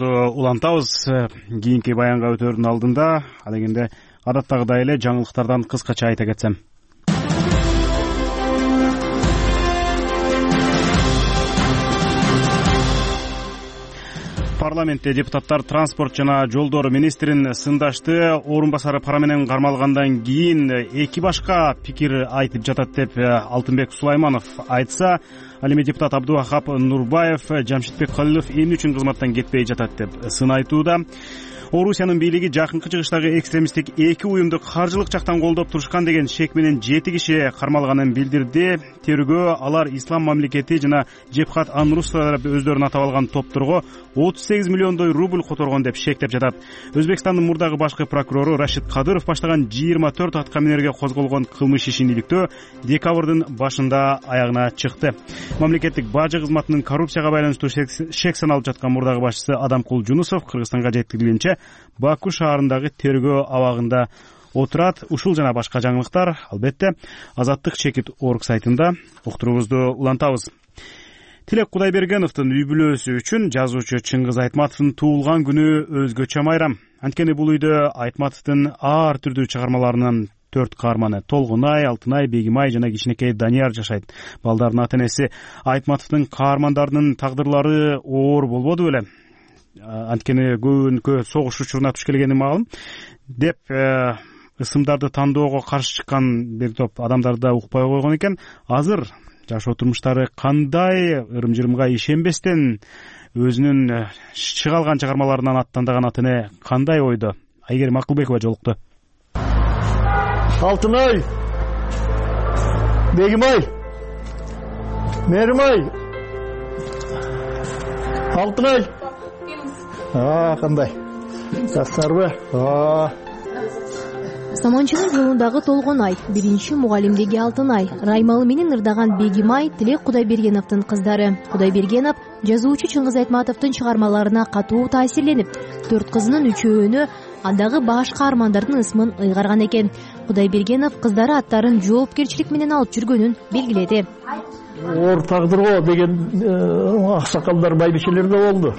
уктуруубузду улантабыз. Кийинки баянга өтөөрдүн алдында адегенде адаттагыдай эле жаңылыктардан кыскача айта кетсем. Парламентте депутаттар транспорт жана жолдор министрин сындашты. Орун басары пара менен кармалгандан кийин эки башка пикир айтып жатат деп Алтынбек Сулайманов айтса, ал эми депутат Абдувахап Нурбаев Жамшитбек Калилов эмне үчүн кызматтан кетпей жатат деп сын айтууда. Орусиянын бийлиги жакынкы чыгыштагы экстремисттик эки уюмду каржылык жактан колдоп турушкан деген шек менен жети киши кармалганын билдирди. Тергөө алар Ислам мамлекети жана Жебхат Анрусова деп өздөрүн атап алган топторго отуз сегиз миллиондой рубль которгон деп шектеп жатат. Өзбекстандын мурдагы башкы прокурору Рашид Кадыров баштаган жыйырма төрт аткаминерге козголгон кылмыш ишин иликтөө декабрдын башында аягына чыкты. Мамлекеттик бажы кызматынын коррупцияга байланыштуу шек саналып жаткан мурдагы башчысы Адамкул Жунусов Кыргызстанга жеткирилгенче Баку шаарындагы тергөө абагында отурат. Ушул жана башка жаңылыктар албетте Азаттык чекит орг сайтында уктуруубузду улантабыз. Тилек Кудайбергеновдун үй бүлөсү үчүн жазуучу Чыңгыз Айтматовдун туулган күнү өзгөчө майрам. Анткени бул үйдө Айтматовдун ар түрдүү чыгармаларынын төрт каарманы Толгунай, Алтынай, Бегимай жана кичинекей Данияр жашайт. Балдардын ата-энеси Айтматовдун каармандарынын тагдырлары оор болбоду беле? Анткени көбүнкө согуш учуруна туш келгени маалым деп ысымдарды тандоого каршы чыккан бир топ адамдар да укпай койгон экен. Азыр жашоо турмуштары кандай, ырым-жырымга ишенбестен өзүнүн чыга алган чыгармаларынан аттандаган ата-эне кандай ойдо? Айгерим Акылбекова жолукту. Алтынай, Бегимай, Меримай, Алтынай. А, кандай? Жакшысыңарбы? А. Саманчынын жолундагы Толгонай, биринчи мугалимдеги Алтынай, Раймалы менен ырдаган Бегимай Тилек Кудайбергеновдун кыздары. Кудайбергенов жазуучу Чыңгыз Айтматовдун чыгармаларына катуу таасирленип, төрт кызынын үчөөнү андагы башка армандардын ысмын ыйгарган экен. Кудайбергенов кыздары аттарын жоопкерчилик менен алып жүргөнүн белгиледи. Оор тагдырго деген аксакалдар, байбичелер да болду.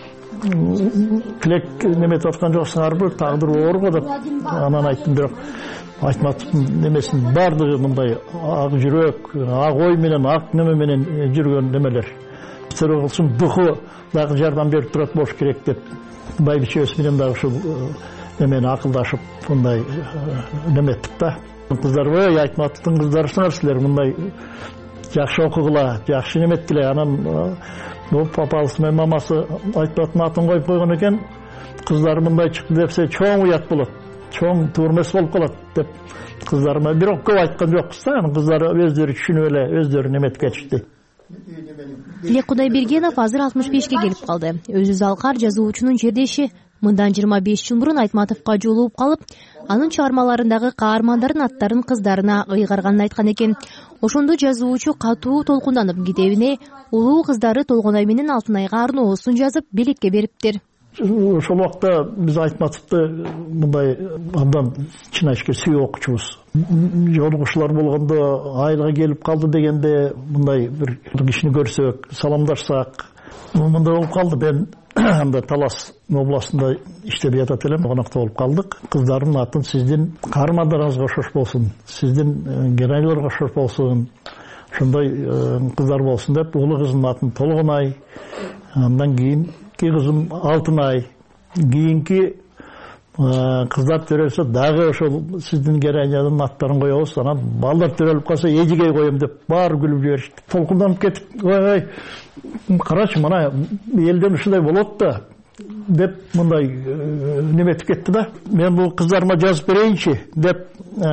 Тилек неметип аткан жоксуңарбы, тагдыр оорго деп анан айттым. Бирок Айтматовдун немесинин бардыгы мындай ак жүрөк, ак ой менен, ак неме менен жүргөн немелер. Себеби болсун духу дагы жардам берип турат болуш керек деп байбичебиз менен дагы ушул немени акылдашып мындай неметтик да. Кыздарбы, Айтматовдун кыздарысыңар силер, мындай жакшы окугула, жакшы неметкиле. Анан бул папасы менен мамасы Айтматовдун атын коюп койгон экен. Кыздары мындай чыкты депсе чоң уят болот, чоң турмес болуп калат деп кыздарыма бирок көп айткан жокпуз да. Анан кыздары өздөрү түшүнүп эле өздөрү неметип кетишти. Тилек Кудайбергенов азыр алтымыш бешке келип калды. Өзү залкар жазуучунун жердеши. Мындан жыйырма беш жыл мурун Айтматовго жолугуп калып, анын чыгармаларындагы каармандардын аттарын кыздарына ыйгарганын айткан экен. Ошондо жазуучу катуу толкунданып, китебине улуу кыздары Толгонай менен Алтынайга арноосун жазып белекке бериптир. Ошол убакта биз Айтматовду мындай абдан чын айтканда сүйүү окуучубуз. Жолугушуулар болгондо айылга келип калды дегенде мындай бир кишини көрсөк, саламдашсак, мындай болуп калды. Мен анда Талас областында иштеп жатат элем, конокто болуп калдык. Кыздарымдын атын сиздин каармандарыңызга ошош болсун, сиздин геройлорго ошош болсун, ошондой кыздар болсун деп улуу кызымдын атын Толгонай, андан кийин ки кызым Алтынай, кийинки кыздар төрөлсө дагы ошол сиздин героинянын аттарын коебуз. Анан балдар төрөлүп калса эжигей коем деп баары күлүп жиберишти. Толкунданып кетип, ой, карачы, мына элден ушундай болот да деп мындай неметип кетти да. Мен бул кыздарыма жазып берейинчи деп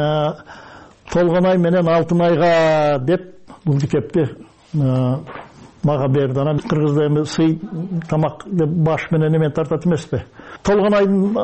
Толгонай менен Алтынайга деп бул китепти мага берди. Анан кыргызда эми сый тамак деп баш менен эмен тартат эмеспи? Толгонайдын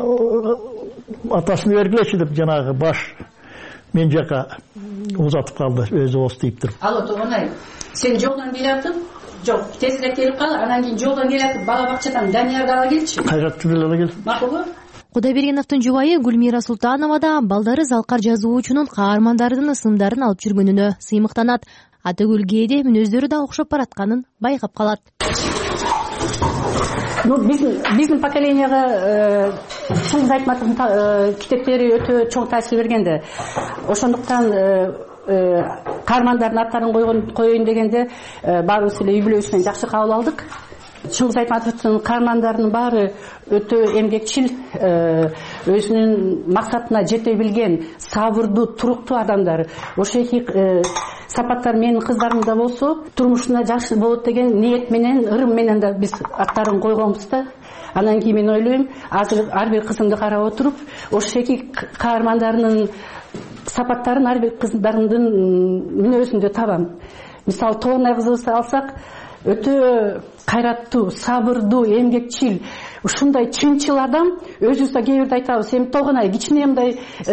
атасын бергилечи деп жанагы баш мен жака узатып калды, өзү ос тийип туруп. Алло, Толгонай, сен жолдон келиптиң? Жок, тезирээк келип кал. Анан кийин жолдон келип бала бакчадан Даниярды ала келчи. Кайрат эле кел. Макулбу? Кудайбергеновдун жубайы Гүлмира Султанова да балдары залкар жазуучунун каармандарынын ысымдарын алып жүргөнүнө сыймыктанат. Атагүл кээде мүнөздөрү да окшоп баратканын байкап калат. ну биздин биздин поколениеге Чыңгыз Айтматовдун китептери өтө чоң таасир берген да. Ошондуктан каармандардын аттарын коеюн дегенде баарыбыз эле үй бүлөбүз менен жакшы кабыл алдык. Чыңгыз Айтматовдун каармандарынын баары өтө эмгекчил, өзүнүн максатына жете билген, сабырдуу, туруктуу адамдар. Ошол эки сапаттар менин кыздарымда болсо, турмушуна жакшы болот деген ниет менен, ырым менен да биз аттарын койгонбуз да. Анан кийин мен ойлойм, азыр ар бир кызымды карап отуруп, ошол эки каармандарынын сапаттарын ар бир кыздарымдын мүнөзүндө табам. Мисалы, Тоонай кызыбызды алсак, өтө кайраттуу, сабырдуу, эмгекчил, ушундай чынчыл адам. Өзүбүз да кээ бирде айтабыз, эми Тогонай кичине мындай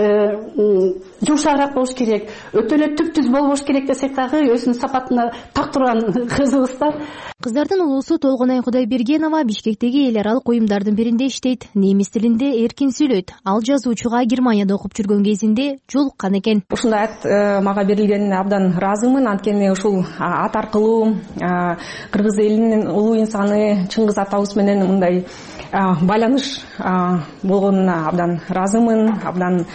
жумшагыраак болуш керек, өтө эле түп-түз болбош керек десек дагы өзүнүн сапатына так турган кызыбыз да. Кыздардын улуусу Толгонай Кудайбергенова Бишкектеги эл аралык уюмдардын биринде иштейт. Немис тилинде эркин сүйлөйт. Ал жазуучуга Германияда окуп жүргөн кезинде жолуккан экен. Ушундай ат мага берилгенине абдан ыраазымын. Анткени ушул ат аркылуу кыргыз элинин улуу инсаны Чыңгыз атабыз менен мындай байланыш болгонуна абдан ыраазымын, абдан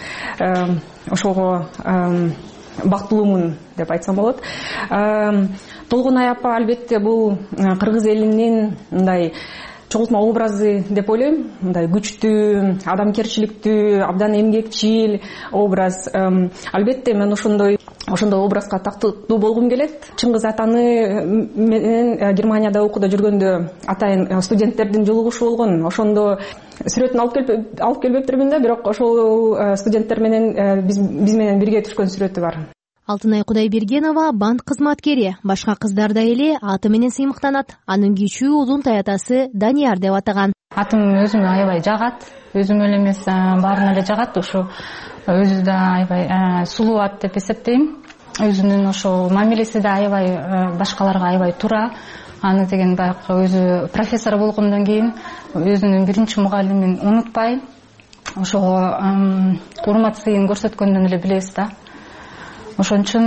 ошого бактылуумун деп айтсам болот. Толгонай апа албетте бул кыргыз элинин мындай чогултма образы деп ойлойм. Мындай күчтүү, адамгерчиликтүү, абдан эмгекчил образ. Албетте мен ошондой ошондой образга тактуу болгум келет. Чыңгыз атаны менен Германияда окууда жүргөндө атайын студенттердин жолугушу болгон. Ошондо сүрөтүн алып келип алып келбептирмин да, бирок ошол студенттер менен биз биз менен бирге түшкөн сүрөтү бар. Алтынай Кудайбергенова банк кызматкери, башка кыздардай эле аты менен сыймыктанат. Анын кичүү уулун таятасы Данияр деп атаган. Атым өзүмө аябай жагат, өзүм эле эмес баарына эле жагат. Ошо өзү да аябай сулуу ат деп эсептейм. Өзүнүн ошо мамилеси да аябай башкаларга аябай туура. Аны деген баягы өзү профессор болгондон кийин өзүнүн биринчи мугалимин унутпай, ошого урмат сыйын көрсөткөндөн эле билебиз да. Ошон үчүн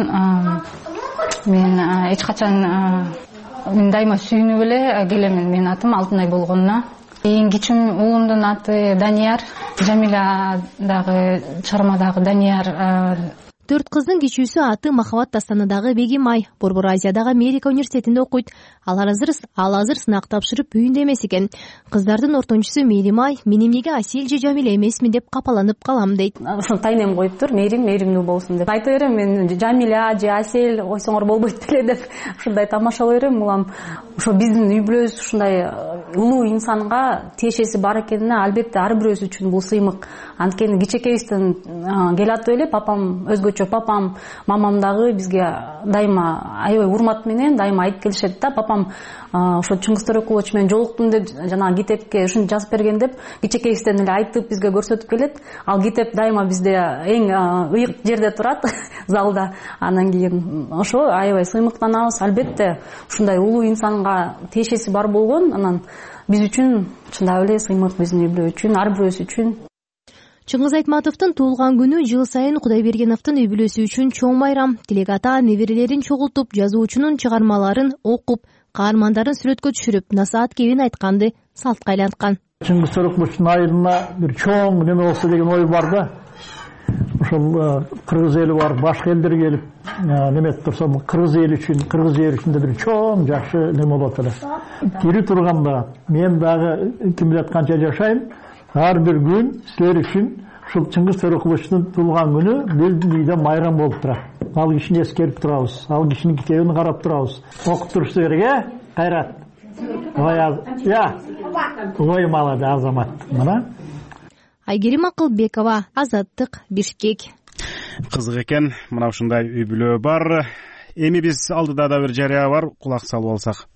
мен эч качан мен дайыма сүйүнүп эле келемин менин атым Алтынай болгонуна. Эң кичим уулумдун аты Данияр, Жамиля дагы чыгармадагы Данияр. Төрт кыздын кичүүсү аты Махабат Тастаныдагы Бегимай, Борбор Азиядагы Америка университетинде окуйт. Ал азыр ал азыр сынак тапшырып үйүндө эмес экен. Кыздардын ортончусу Мейримай, мен эмнеге Асель же Жамиля эмесмин деп капаланып калам дейт. Ошол тайнем коюптур, Мейрим мейримдүү болсун деп. Айта берем, мен Жамиля же Асель койсоңор болбойт беле деп ушундай тамашалай берем. Улам ошо биздин үй бүлөбүз ушундай улуу инсанга тиешеси бар экенине албетте ар бирөөбүз үчүн бул сыймык. Анткени кичекейибизден келатып эле папам өзгөчө, папам, мамам дагы бизге дайыма аябай урмат менен дайыма айтып келишет да. Папам ошо Чыңгыз Төрөкулович менен жолуктум деп жанагы китепке ушунча жазып берген деп кичекейибизден эле айтып бизге көрсөтүп келет. Ал китеп дайыма бизде эң ыйык жерде турат залда. Анан кийин ошо аябай сыймыктанабыз. Албетте ушундай улуу инсанга тиешеси бар болгон. Анан биз үчүн чындап эле сыймык, биздин үй бүлө үчүн, ар бирөөбүз үчүн. Чыңгыз Айтматовдун туулган күнү жыл сайын Кудайбергеновдун үй бүлөсү үчүн чоң майрам. Тилек ата неберелерин чогултуп, жазуучунун чыгармаларын окуп, каармандарын сүрөткө түшүрүп, насаат кебин айтканды салтка айланткан. Чыңгыз Төрөкуловичтун айылына бир чоң неме болсо деген ой бар да. Ошол кыргыз эли бар, башка элдер келип, неметип турса, кыргыз эли үчүн, кыргыз жери үчүн бир чоң жакшы неме болот эле. Тири турганда мен дагы ким билет канча жашайм, ар бир күн силер үчүн ушул Чыңгыз Төрөкуловичтун туулган күнү бир үйдө майрам болуп турат. Ал кишини эскерип турабыз, ал кишинин китебин карап турабыз. Окуп турушубуз керек, э? Кайрат. Ой, я. Ой, молодой Азамат. Мына. Айгерим Акылбекова, Азаттык, Бишкек. Кызык экен, мына ушундай үй бүлө бар. Эми биз алдыда да бир жарыя бар, кулак салып алсак.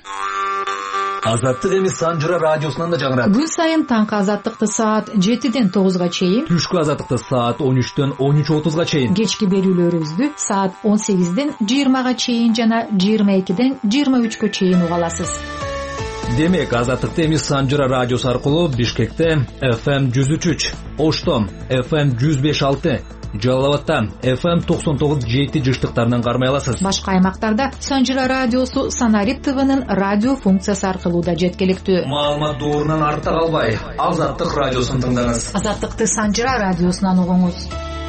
Азаттык эми Санжыра радиосунан да жаңырат. Күн сайын таңкы азаттыкты саат жетиден тогузга чейин, түшкү азаттыкты саат он үчтөн он үч отузга чейин, кечки берүүлөрүбүздү саат он сегизден жыйырмага чейин жана жыйырма экиден жыйырма үчкө чейин уга аласыз. Демек, азаттыкты эми Санжыра радиосу аркылуу Бишкекте эф эм жүз үч үч, Оштом эф эм жүз беш алты, Жалал абадда эф эм токсон тогуз жети жыштыктарынан кармай аласыз. Башка аймактарда Санжыра радиосу Санарит ТВнын радио функциясы аркылуу да жеткиликтүү. Маалымат доорунан артта калбай, Азаттык радиосун тыңдаңыз. Азаттыкты Санжыра радиосунан угуңуз.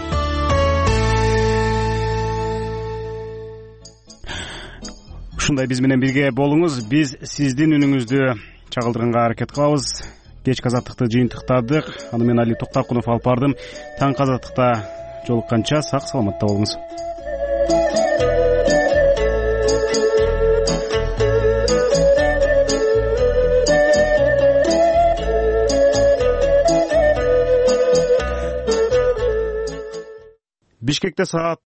Ушундай биз менен бирге болуңуз. Биз сиздин үнүңүздү чагылдырганга аракет кылабыз. Кечки азаттыкты жыйынтыктадык. Аны мен Али Токтакунов алып бардым. Таңкы азаттыкта жолукканча сак саламатта болуңуз. Бишкекте саат